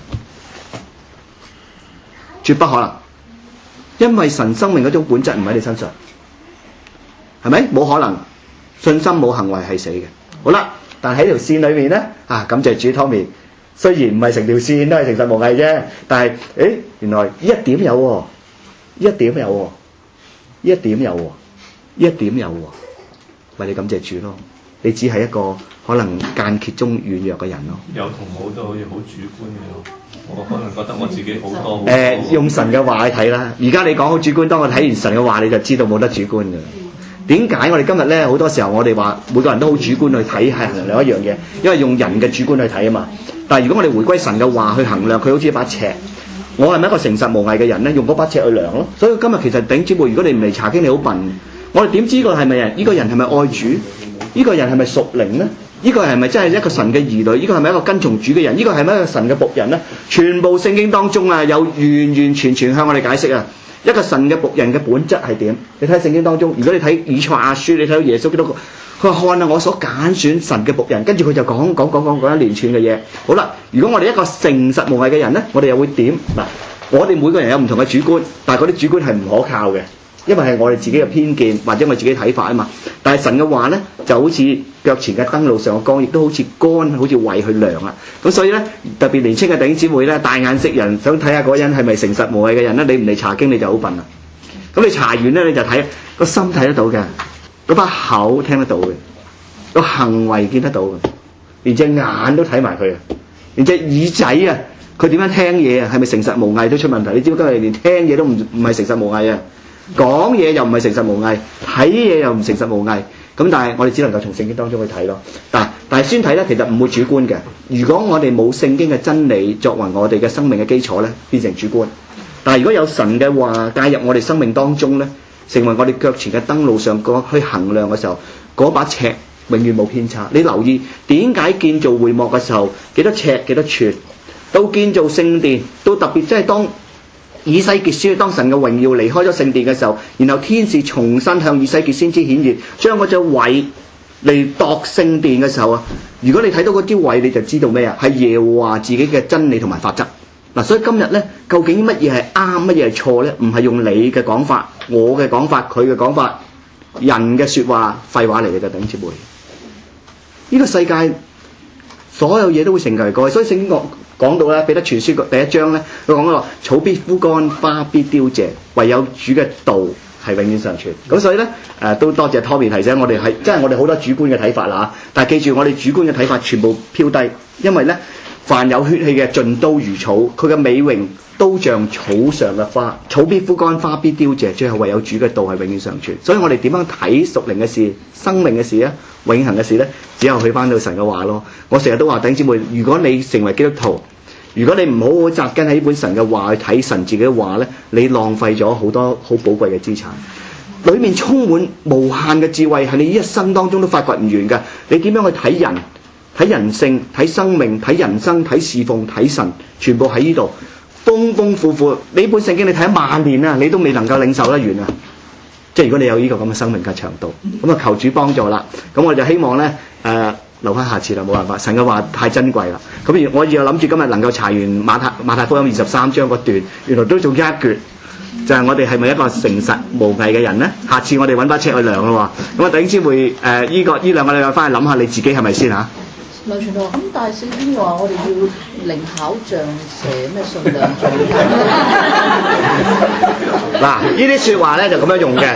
絕不可能，因為神生命嗰種本質唔喺你身上，係咪？冇可能，信心冇行為係死嘅。好啦，但喺條線裏面咧，啊，感謝主 Tommy， 雖然唔係成條線都係誠實無偽啫，但係，誒，原來一點有喎、哦，一點有喎、哦，一點有喎、哦，一點有喎、哦，為你感謝主咯。你只係一個可能間歇中軟弱嘅人咯。 有同冇都好似好主觀嘅咯。我可能覺得我自己好多。誒、 呃，用神嘅話去睇啦。而家你講好主觀，當我睇完神嘅話，你就知道冇得主觀㗎。點解我哋今日咧好多時候我哋話每個人都好主觀去睇係衡量一樣嘢，因為用人嘅主觀去睇啊嘛。但係如果我哋回歸神嘅話去衡量，佢好似一把尺。我係咪一個誠實無偽嘅人咧？用嗰把尺去量咯。所以今日其實頂姊妹，如果你唔嚟查經，你好笨。我哋點知個係咪人？呢個人係咪愛主？呢個人係咪屬靈咧？呢個係咪真係一個神嘅兒女？呢個係咪一個跟從主嘅人？呢個係咪一個神嘅僕人咧？全部聖經當中啊，有完完全全向我哋解釋啊！一個神嘅僕人嘅本質係點？你睇聖經當中，如果你睇以賽亞書，你睇到耶穌基督，佢話看啊，我所揀選神嘅僕人，跟住佢就講講講講講一連串嘅嘢。好啦，如果我哋一個誠實無偽嘅人咧，我哋又會點？嗱，我哋每個人有唔同嘅主觀，但係嗰啲主觀係唔可靠嘅。因為係我哋自己嘅偏見或者我哋自己睇法啊嘛，但係神嘅話咧就好似腳前嘅燈路上嘅光，亦都好似竿好似胃去量啊。咁所以咧特別年青嘅弟兄姊妹咧，大眼識人，想睇下嗰人係咪誠實無偽嘅人咧，你唔嚟查經你就好笨啦。咁你查完咧你就睇個心睇得到嘅，嗰把口聽得到嘅，個行為見得到嘅，連隻眼都睇埋佢啊，連隻耳仔啊，佢點樣聽嘢啊，係咪誠實無偽都出問題？你知唔知今日連聽嘢都唔唔係誠實無偽啊？講嘢又唔係誠實無偽，睇嘢又唔誠實無偽，咁但係我哋只能夠從聖經當中去睇咯。但但係先睇咧，其實唔會主觀嘅。如果我哋冇聖經嘅真理作為我哋嘅生命嘅基礎咧，變成主觀。但係如果有神嘅話介入我哋生命當中咧，成為我哋腳前嘅燈路上個去衡量嘅時候，嗰把尺永遠冇偏差。你留意點解建造會幕嘅時候幾多尺幾多寸，到建造聖殿，到特別即係當以西結書當神嘅榮耀離開咗聖殿嘅時候，然後天使重新向以西結先知顯現，將嗰隻葦嚟度聖殿嘅時候啊，如果你睇到嗰啲葦，你就知道咩啊？係耶和華自己嘅真理同埋法則。嗱，所以今日咧，究竟乜嘢係啱，乜嘢係錯咧？唔係用你嘅講法、我嘅講法、佢嘅講法、人嘅説話、廢話嚟嘅，就頂住背。呢個世界所有嘢都會成為過去，所以聖經講講到咧，彼得前書第一章咧，佢講到草必枯乾，花必凋謝，唯有主嘅道係永遠常存。咁所以咧，誒、呃、都多謝 Tommy 提醒我哋係，即係我哋好多主觀嘅睇法啦嚇。但係記住，我哋主觀嘅睇法全部飄低，因為咧，凡有血氣嘅盡都如草，佢嘅美榮都像草上嘅花，草必枯乾，花必凋謝，最後唯有主嘅道係永遠常存。所以我哋點樣睇屬靈嘅事、生命嘅事咧、永恆嘅事咧，只有去翻到神嘅話咯。我成日都話弟兄姊妹，如果你成為基督徒，如果你唔好好紮根喺本神嘅話去睇神自己嘅話咧，你浪費咗好多好寶貴嘅資產，裏面充滿無限嘅智慧，係你一生當中都發掘唔完㗎。你點樣去睇人、睇人性、睇生命、睇人生、睇侍奉、睇神，全部喺呢度豐豐富富。你本聖經你睇一萬年啊，你都未能夠領受得完啊！即係如果你有呢個咁嘅生命嘅長度，咁啊求主幫助啦。咁我就希望咧誒。呃留翻下次啦，冇辦法，神嘅話太珍貴啦。咁我又諗住今日能夠查完馬太馬太福音二十三章嗰段，原來都仲有一橛，就係、是、我哋係咪一個誠實無偽嘅人咧？下次我哋揾把尺去量咯喎。咁啊，弟兄姊妹誒，依、呃這個依兩個禮拜翻去諗下你自己係咪先嚇？ 劉傳道咁，但係聖經話我哋要靈巧像蛇，咩信量像人。 嗱，呢啲説話咧就咁樣用嘅。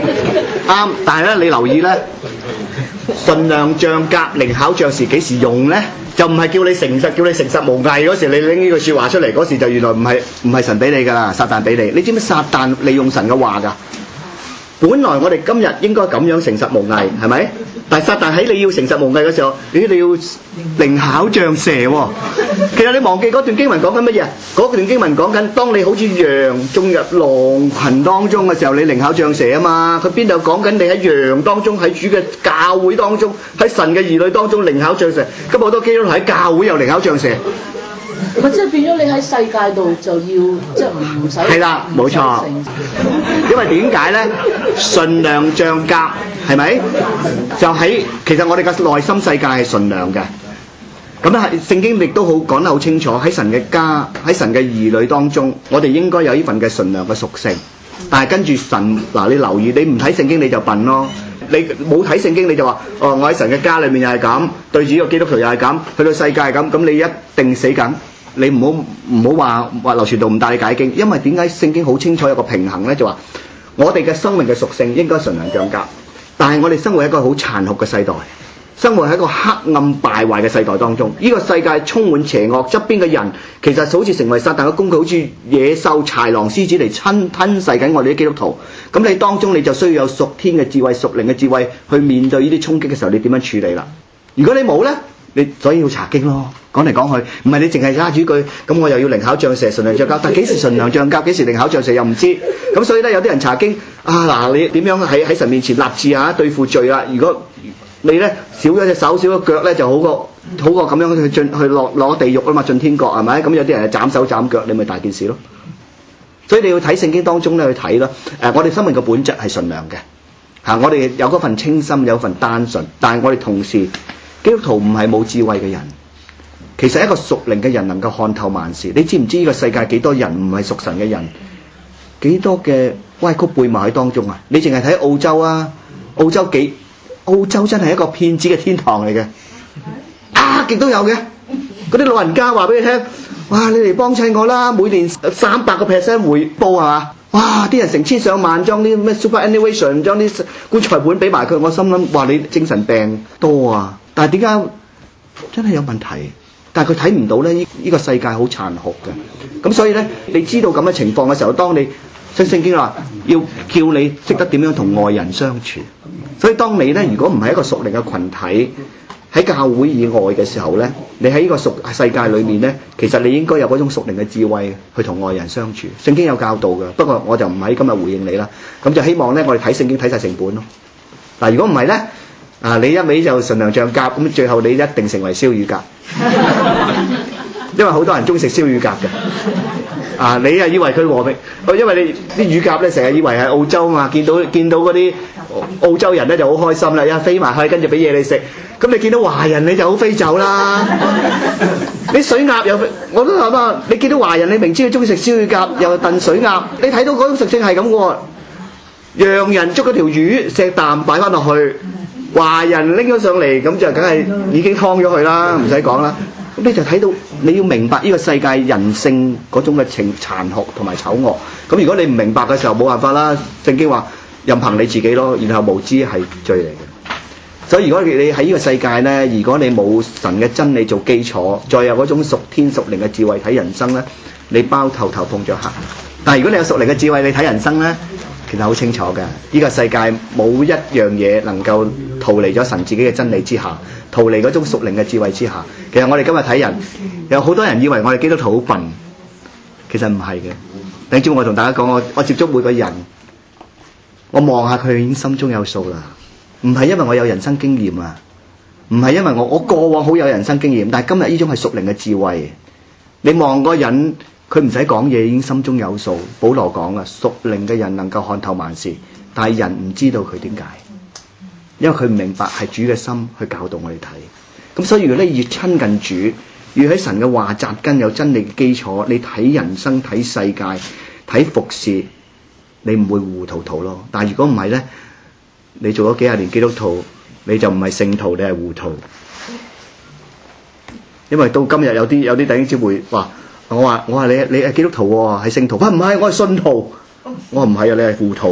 啱，但係咧你留意咧，純良像甲靈巧像是幾時用咧？就唔係叫你誠實，叫你誠實無偽嗰時，你拎呢句説話出嚟嗰時，就原來唔係唔係神俾你㗎啦，撒旦俾你。你知唔知撒旦利用神嘅話㗎？本來我哋今日應該咁樣誠實無偽，係咪？但係撒旦喺你要誠實無偽嘅時候，咦你要靈巧像蛇喎。其實你忘記嗰段經文講緊乜嘢？嗰段經文講緊，當你好似羊進入狼群當中嘅時候，你靈巧像蛇啊嘛。佢邊度講緊你喺羊當中，喺主嘅教會當中，喺神嘅兒女當中靈巧像蛇。咁好多基督徒喺教會又靈巧像蛇。 咪即係變咗你喺世界度就要即係唔使係啦，冇錯。因為點解咧？純良像甲係咪？就喺其實我哋嘅內心世界係純良嘅。咁咧係聖經亦都好講得好清楚，喺神嘅家喺神嘅兒女當中，我哋應該有呢份嘅純良嘅屬性。但係跟住神嗱，你留意，你唔睇聖經你就笨咯。你冇睇聖經你就話哦，我喺神嘅家裏面又係咁，對住呢個基督徒又係咁，去到世界係咁，咁你一定死緊。你唔好唔好話話劉傳道唔帶你解經，因為點解聖經好清楚有個平衡咧？就話我哋嘅生命嘅屬性應該純良像甲，但係我哋生活喺一個好殘酷嘅世代，生活喺一個黑暗敗壞嘅世代當中。呢個世界充滿邪惡，側邊嘅人其實好似成為撒旦嘅工具，好似野獸、豺狼、獅子嚟吞吞噬緊我哋啲基督徒。咁你當中你就需要有屬天嘅智慧、屬靈嘅智慧去面對呢啲衝擊嘅時候，你點樣處理啦？如果你冇咧？你所以要查經咯，講嚟講去，唔係你淨係揸住句，咁我又要靈巧像蛇、純良像甲，但幾時純良像甲，幾時靈巧像蛇又唔知，咁所以咧有啲人查經啊嗱，你點樣喺喺神面前立志啊對付罪啦？如果你咧少咗隻手少咗腳咧，就好過好過咁樣去進去落落地獄啊嘛，進天國係咪？咁有啲人係斬手斬腳，你咪大件事咯。所以你要睇聖經當中咧去睇咯。誒、呃，我哋生命嘅本質係純良嘅嚇、啊，我哋有嗰份清心，有份單純，但係我哋同時。基督徒唔係冇智慧嘅人，其實一個屬靈嘅人能夠看透萬事。你知唔知呢個世界幾多人唔係屬神嘅人？幾多嘅歪曲背貌喺當中啊？你淨係睇澳洲啊，澳洲幾澳洲真係一個騙子嘅天堂嚟嘅，啊極都有嘅。嗰啲老人家話俾你聽，哇！你嚟幫襯我啦，每年三百個 percent 回報係嘛？哇！啲人成千上萬張啲咩 superannuation 將啲棺材本俾埋佢，我心諗哇！你精神病多啊！但係點解真係有問題？但係佢睇唔到咧，呢、呢個世界好殘酷嘅。咁所以咧，你知道咁嘅情況嘅時候，當你新聖經話要叫你識得點樣同外人相處。所以當你咧，如果唔係一個屬靈嘅群體喺教會以外嘅時候咧，你喺呢個屬世界裏面咧，其實你應該有嗰種屬靈嘅智慧去同外人相處。聖經有教導嘅，不過我就唔喺今日回應你啦。咁就希望咧，我哋睇聖經睇晒成本咯。嗱，如果唔係咧。啊！你一味就純良像甲，咁最後你一定成為燒乳鴿，因為好多人中意食燒乳鴿嘅。啊！你係以為佢和平，因為你啲乳鴿咧成日以為係澳洲嘛，見到見到嗰啲澳洲人咧就好開心啦，一飛埋去跟住俾嘢你食。咁你見到華人你就好飛走啦。你水鴨又，我都諗啊！你見到華人，你明知佢中意食燒乳鴿，又燉水鴨，你睇到嗰種食性係咁嘅喎。洋人捉嗰條魚石啖擺翻落去。華人拎咗上嚟，咁就梗係已經劏咗佢啦，唔使講啦。咁你就睇到你要明白呢個世界人性嗰種嘅情殘酷同埋醜惡。咁如果你唔明白嘅時候，冇辦法啦。聖經話任憑你自己咯，然後無知係罪嚟嘅。所以如果你喺呢個世界咧，如果你冇神嘅真理做基礎，再有嗰種屬天屬靈嘅智慧睇人生咧，你包頭頭碰著黑。但係如果你有屬靈嘅智慧，你睇人生咧。其實好清楚嘅，呢、這個世界冇一樣嘢能夠逃離咗神自己嘅真理之下，逃離嗰種屬靈嘅智慧之下。其實我哋今日睇人，有好多人以為我哋基督徒好笨，其實唔係嘅。等住我同大家講，我我接觸每個人，我望下佢已經心中有數啦。唔係因為我有人生經驗啊，唔係因為我我過往好有人生經驗，但係今日呢種係屬靈嘅智慧。你望個人。佢唔使講嘢已經心中有數。保羅講啦，屬靈嘅人能夠看透萬事，但係人唔知道佢點解，因為佢唔明白係主嘅心去教導我哋睇。咁所以如果你越親近主，越喺神嘅話紮根有真理嘅基礎，你睇人生睇世界睇服侍，你唔會糊糊塗塗咯。但係如果唔係咧，你做咗幾廿年基督徒，你就唔係聖徒，你係糊塗。因為到今日有啲有啲弟兄姊妹話。我話我話你你係基督徒喎，係聖徒。佢唔係，我係信徒。我話唔係啊，你係糊塗。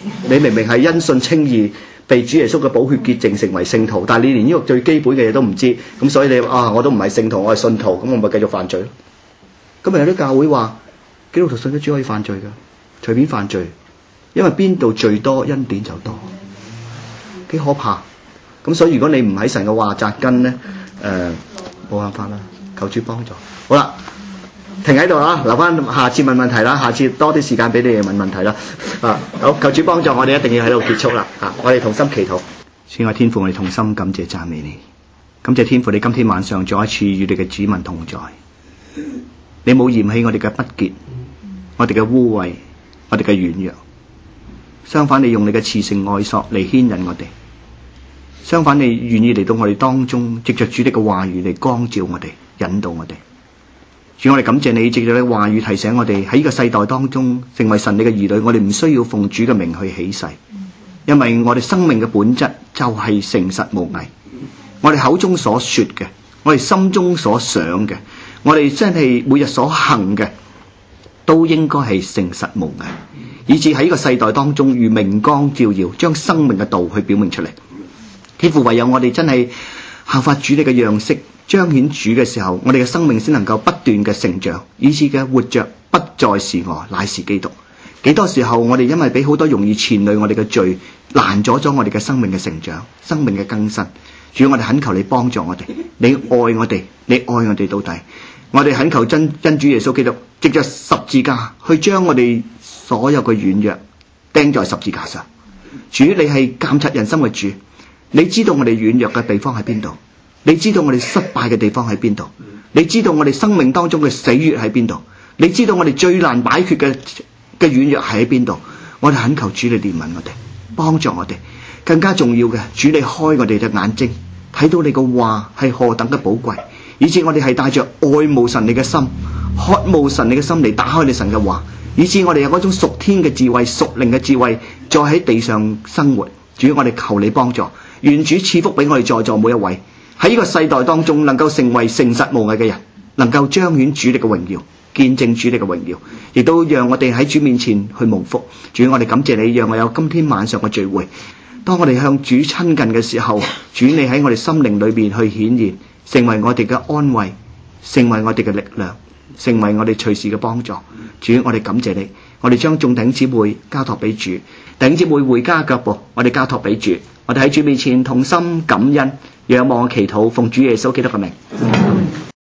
你明明係因信稱義，被主耶穌嘅寶血潔淨成為聖徒，但係你連呢個最基本嘅嘢都唔知，咁所以你啊我都唔係聖徒，我係信徒，咁我咪繼續犯罪咯。今日有啲教會話基督徒信咗主可以犯罪㗎，隨便犯罪，因為邊度罪多恩典就多，幾可怕。咁所以如果你唔喺神嘅話紮根咧，誒冇辦法啦，求主幫助。好啦。停喺度啦，留翻下次問問題啦，下次多啲時間俾你哋問問題啦。啊，好，求主幫助我哋，一定要喺度結束啦。啊，我哋同心祈禱。親愛天父，我哋同心感謝讚美你，感謝天父，你今天晚上再一次與你嘅子民同在。你冇嫌棄我哋嘅不潔，我哋嘅污穢，我哋嘅軟弱。相反，你用你嘅慈繩愛索嚟牽引我哋。相反，你願意嚟到我哋當中，藉着主你嘅話語嚟光照我哋，引導我哋。主，我哋感謝你，藉着你話語提醒我哋喺呢個世代當中成為神你嘅兒女，我哋唔需要奉主嘅名去起誓，因為我哋生命嘅本質就係誠實無偽。我哋口中所說嘅，我哋心中所想嘅，我哋真係每日所行嘅，都應該係誠實無偽，以致喺呢個世代當中如明光照耀，將生命嘅道去表明出嚟。天父，唯有我哋真係效法主你嘅樣式，彰顯主嘅時候，我哋嘅生命先能夠不斷嘅成長，以致嘅活着不再是我，乃是基督。幾多時候我哋因為俾好多容易纏累我哋嘅罪，攔阻咗我哋嘅生命嘅成長、生命嘅更新。主，我哋懇求你幫助我哋，你愛我哋，你愛我哋到底。我哋懇求真真主耶穌基督，藉着十字架去將我哋所有嘅軟弱釘在十字架上。主，你係監察人心嘅主，你知道我哋軟弱嘅地方喺邊度。你知道我哋失敗嘅地方喺邊度？你知道我哋生命當中嘅死穴喺邊度？你知道我哋最難擺脫嘅嘅軟弱係喺邊度？我哋懇求主你憐憫我哋，幫助我哋。更加重要嘅，主你開我哋嘅眼睛，睇到你嘅話係何等嘅寶貴，以致我哋係帶着愛慕神你嘅心，渴慕神你嘅心嚟打開你神嘅話，以致我哋有嗰種屬天嘅智慧、屬靈嘅智慧，再喺地上生活。主，我哋求你幫助，願主賜福俾我哋在座每一位。喺呢個世代當中能夠成為誠實無偽嘅人，能夠彰顯主你嘅榮耀，見證主你嘅榮耀，亦都讓我哋喺主面前去蒙福。主，我哋感謝你，讓我有今天晚上嘅聚會。當我哋向主親近嘅時候，主你喺我哋心靈裏面去顯現，成為我哋嘅安慰，成為我哋嘅力量，成為我哋隨時嘅幫助。主，我哋感謝你，我哋將眾弟兄姊妹交託俾主，弟兄姊妹回家腳步，我哋交託俾主，我哋喺主面前同心感恩，仰望祈禱，奉主耶穌基督嘅名。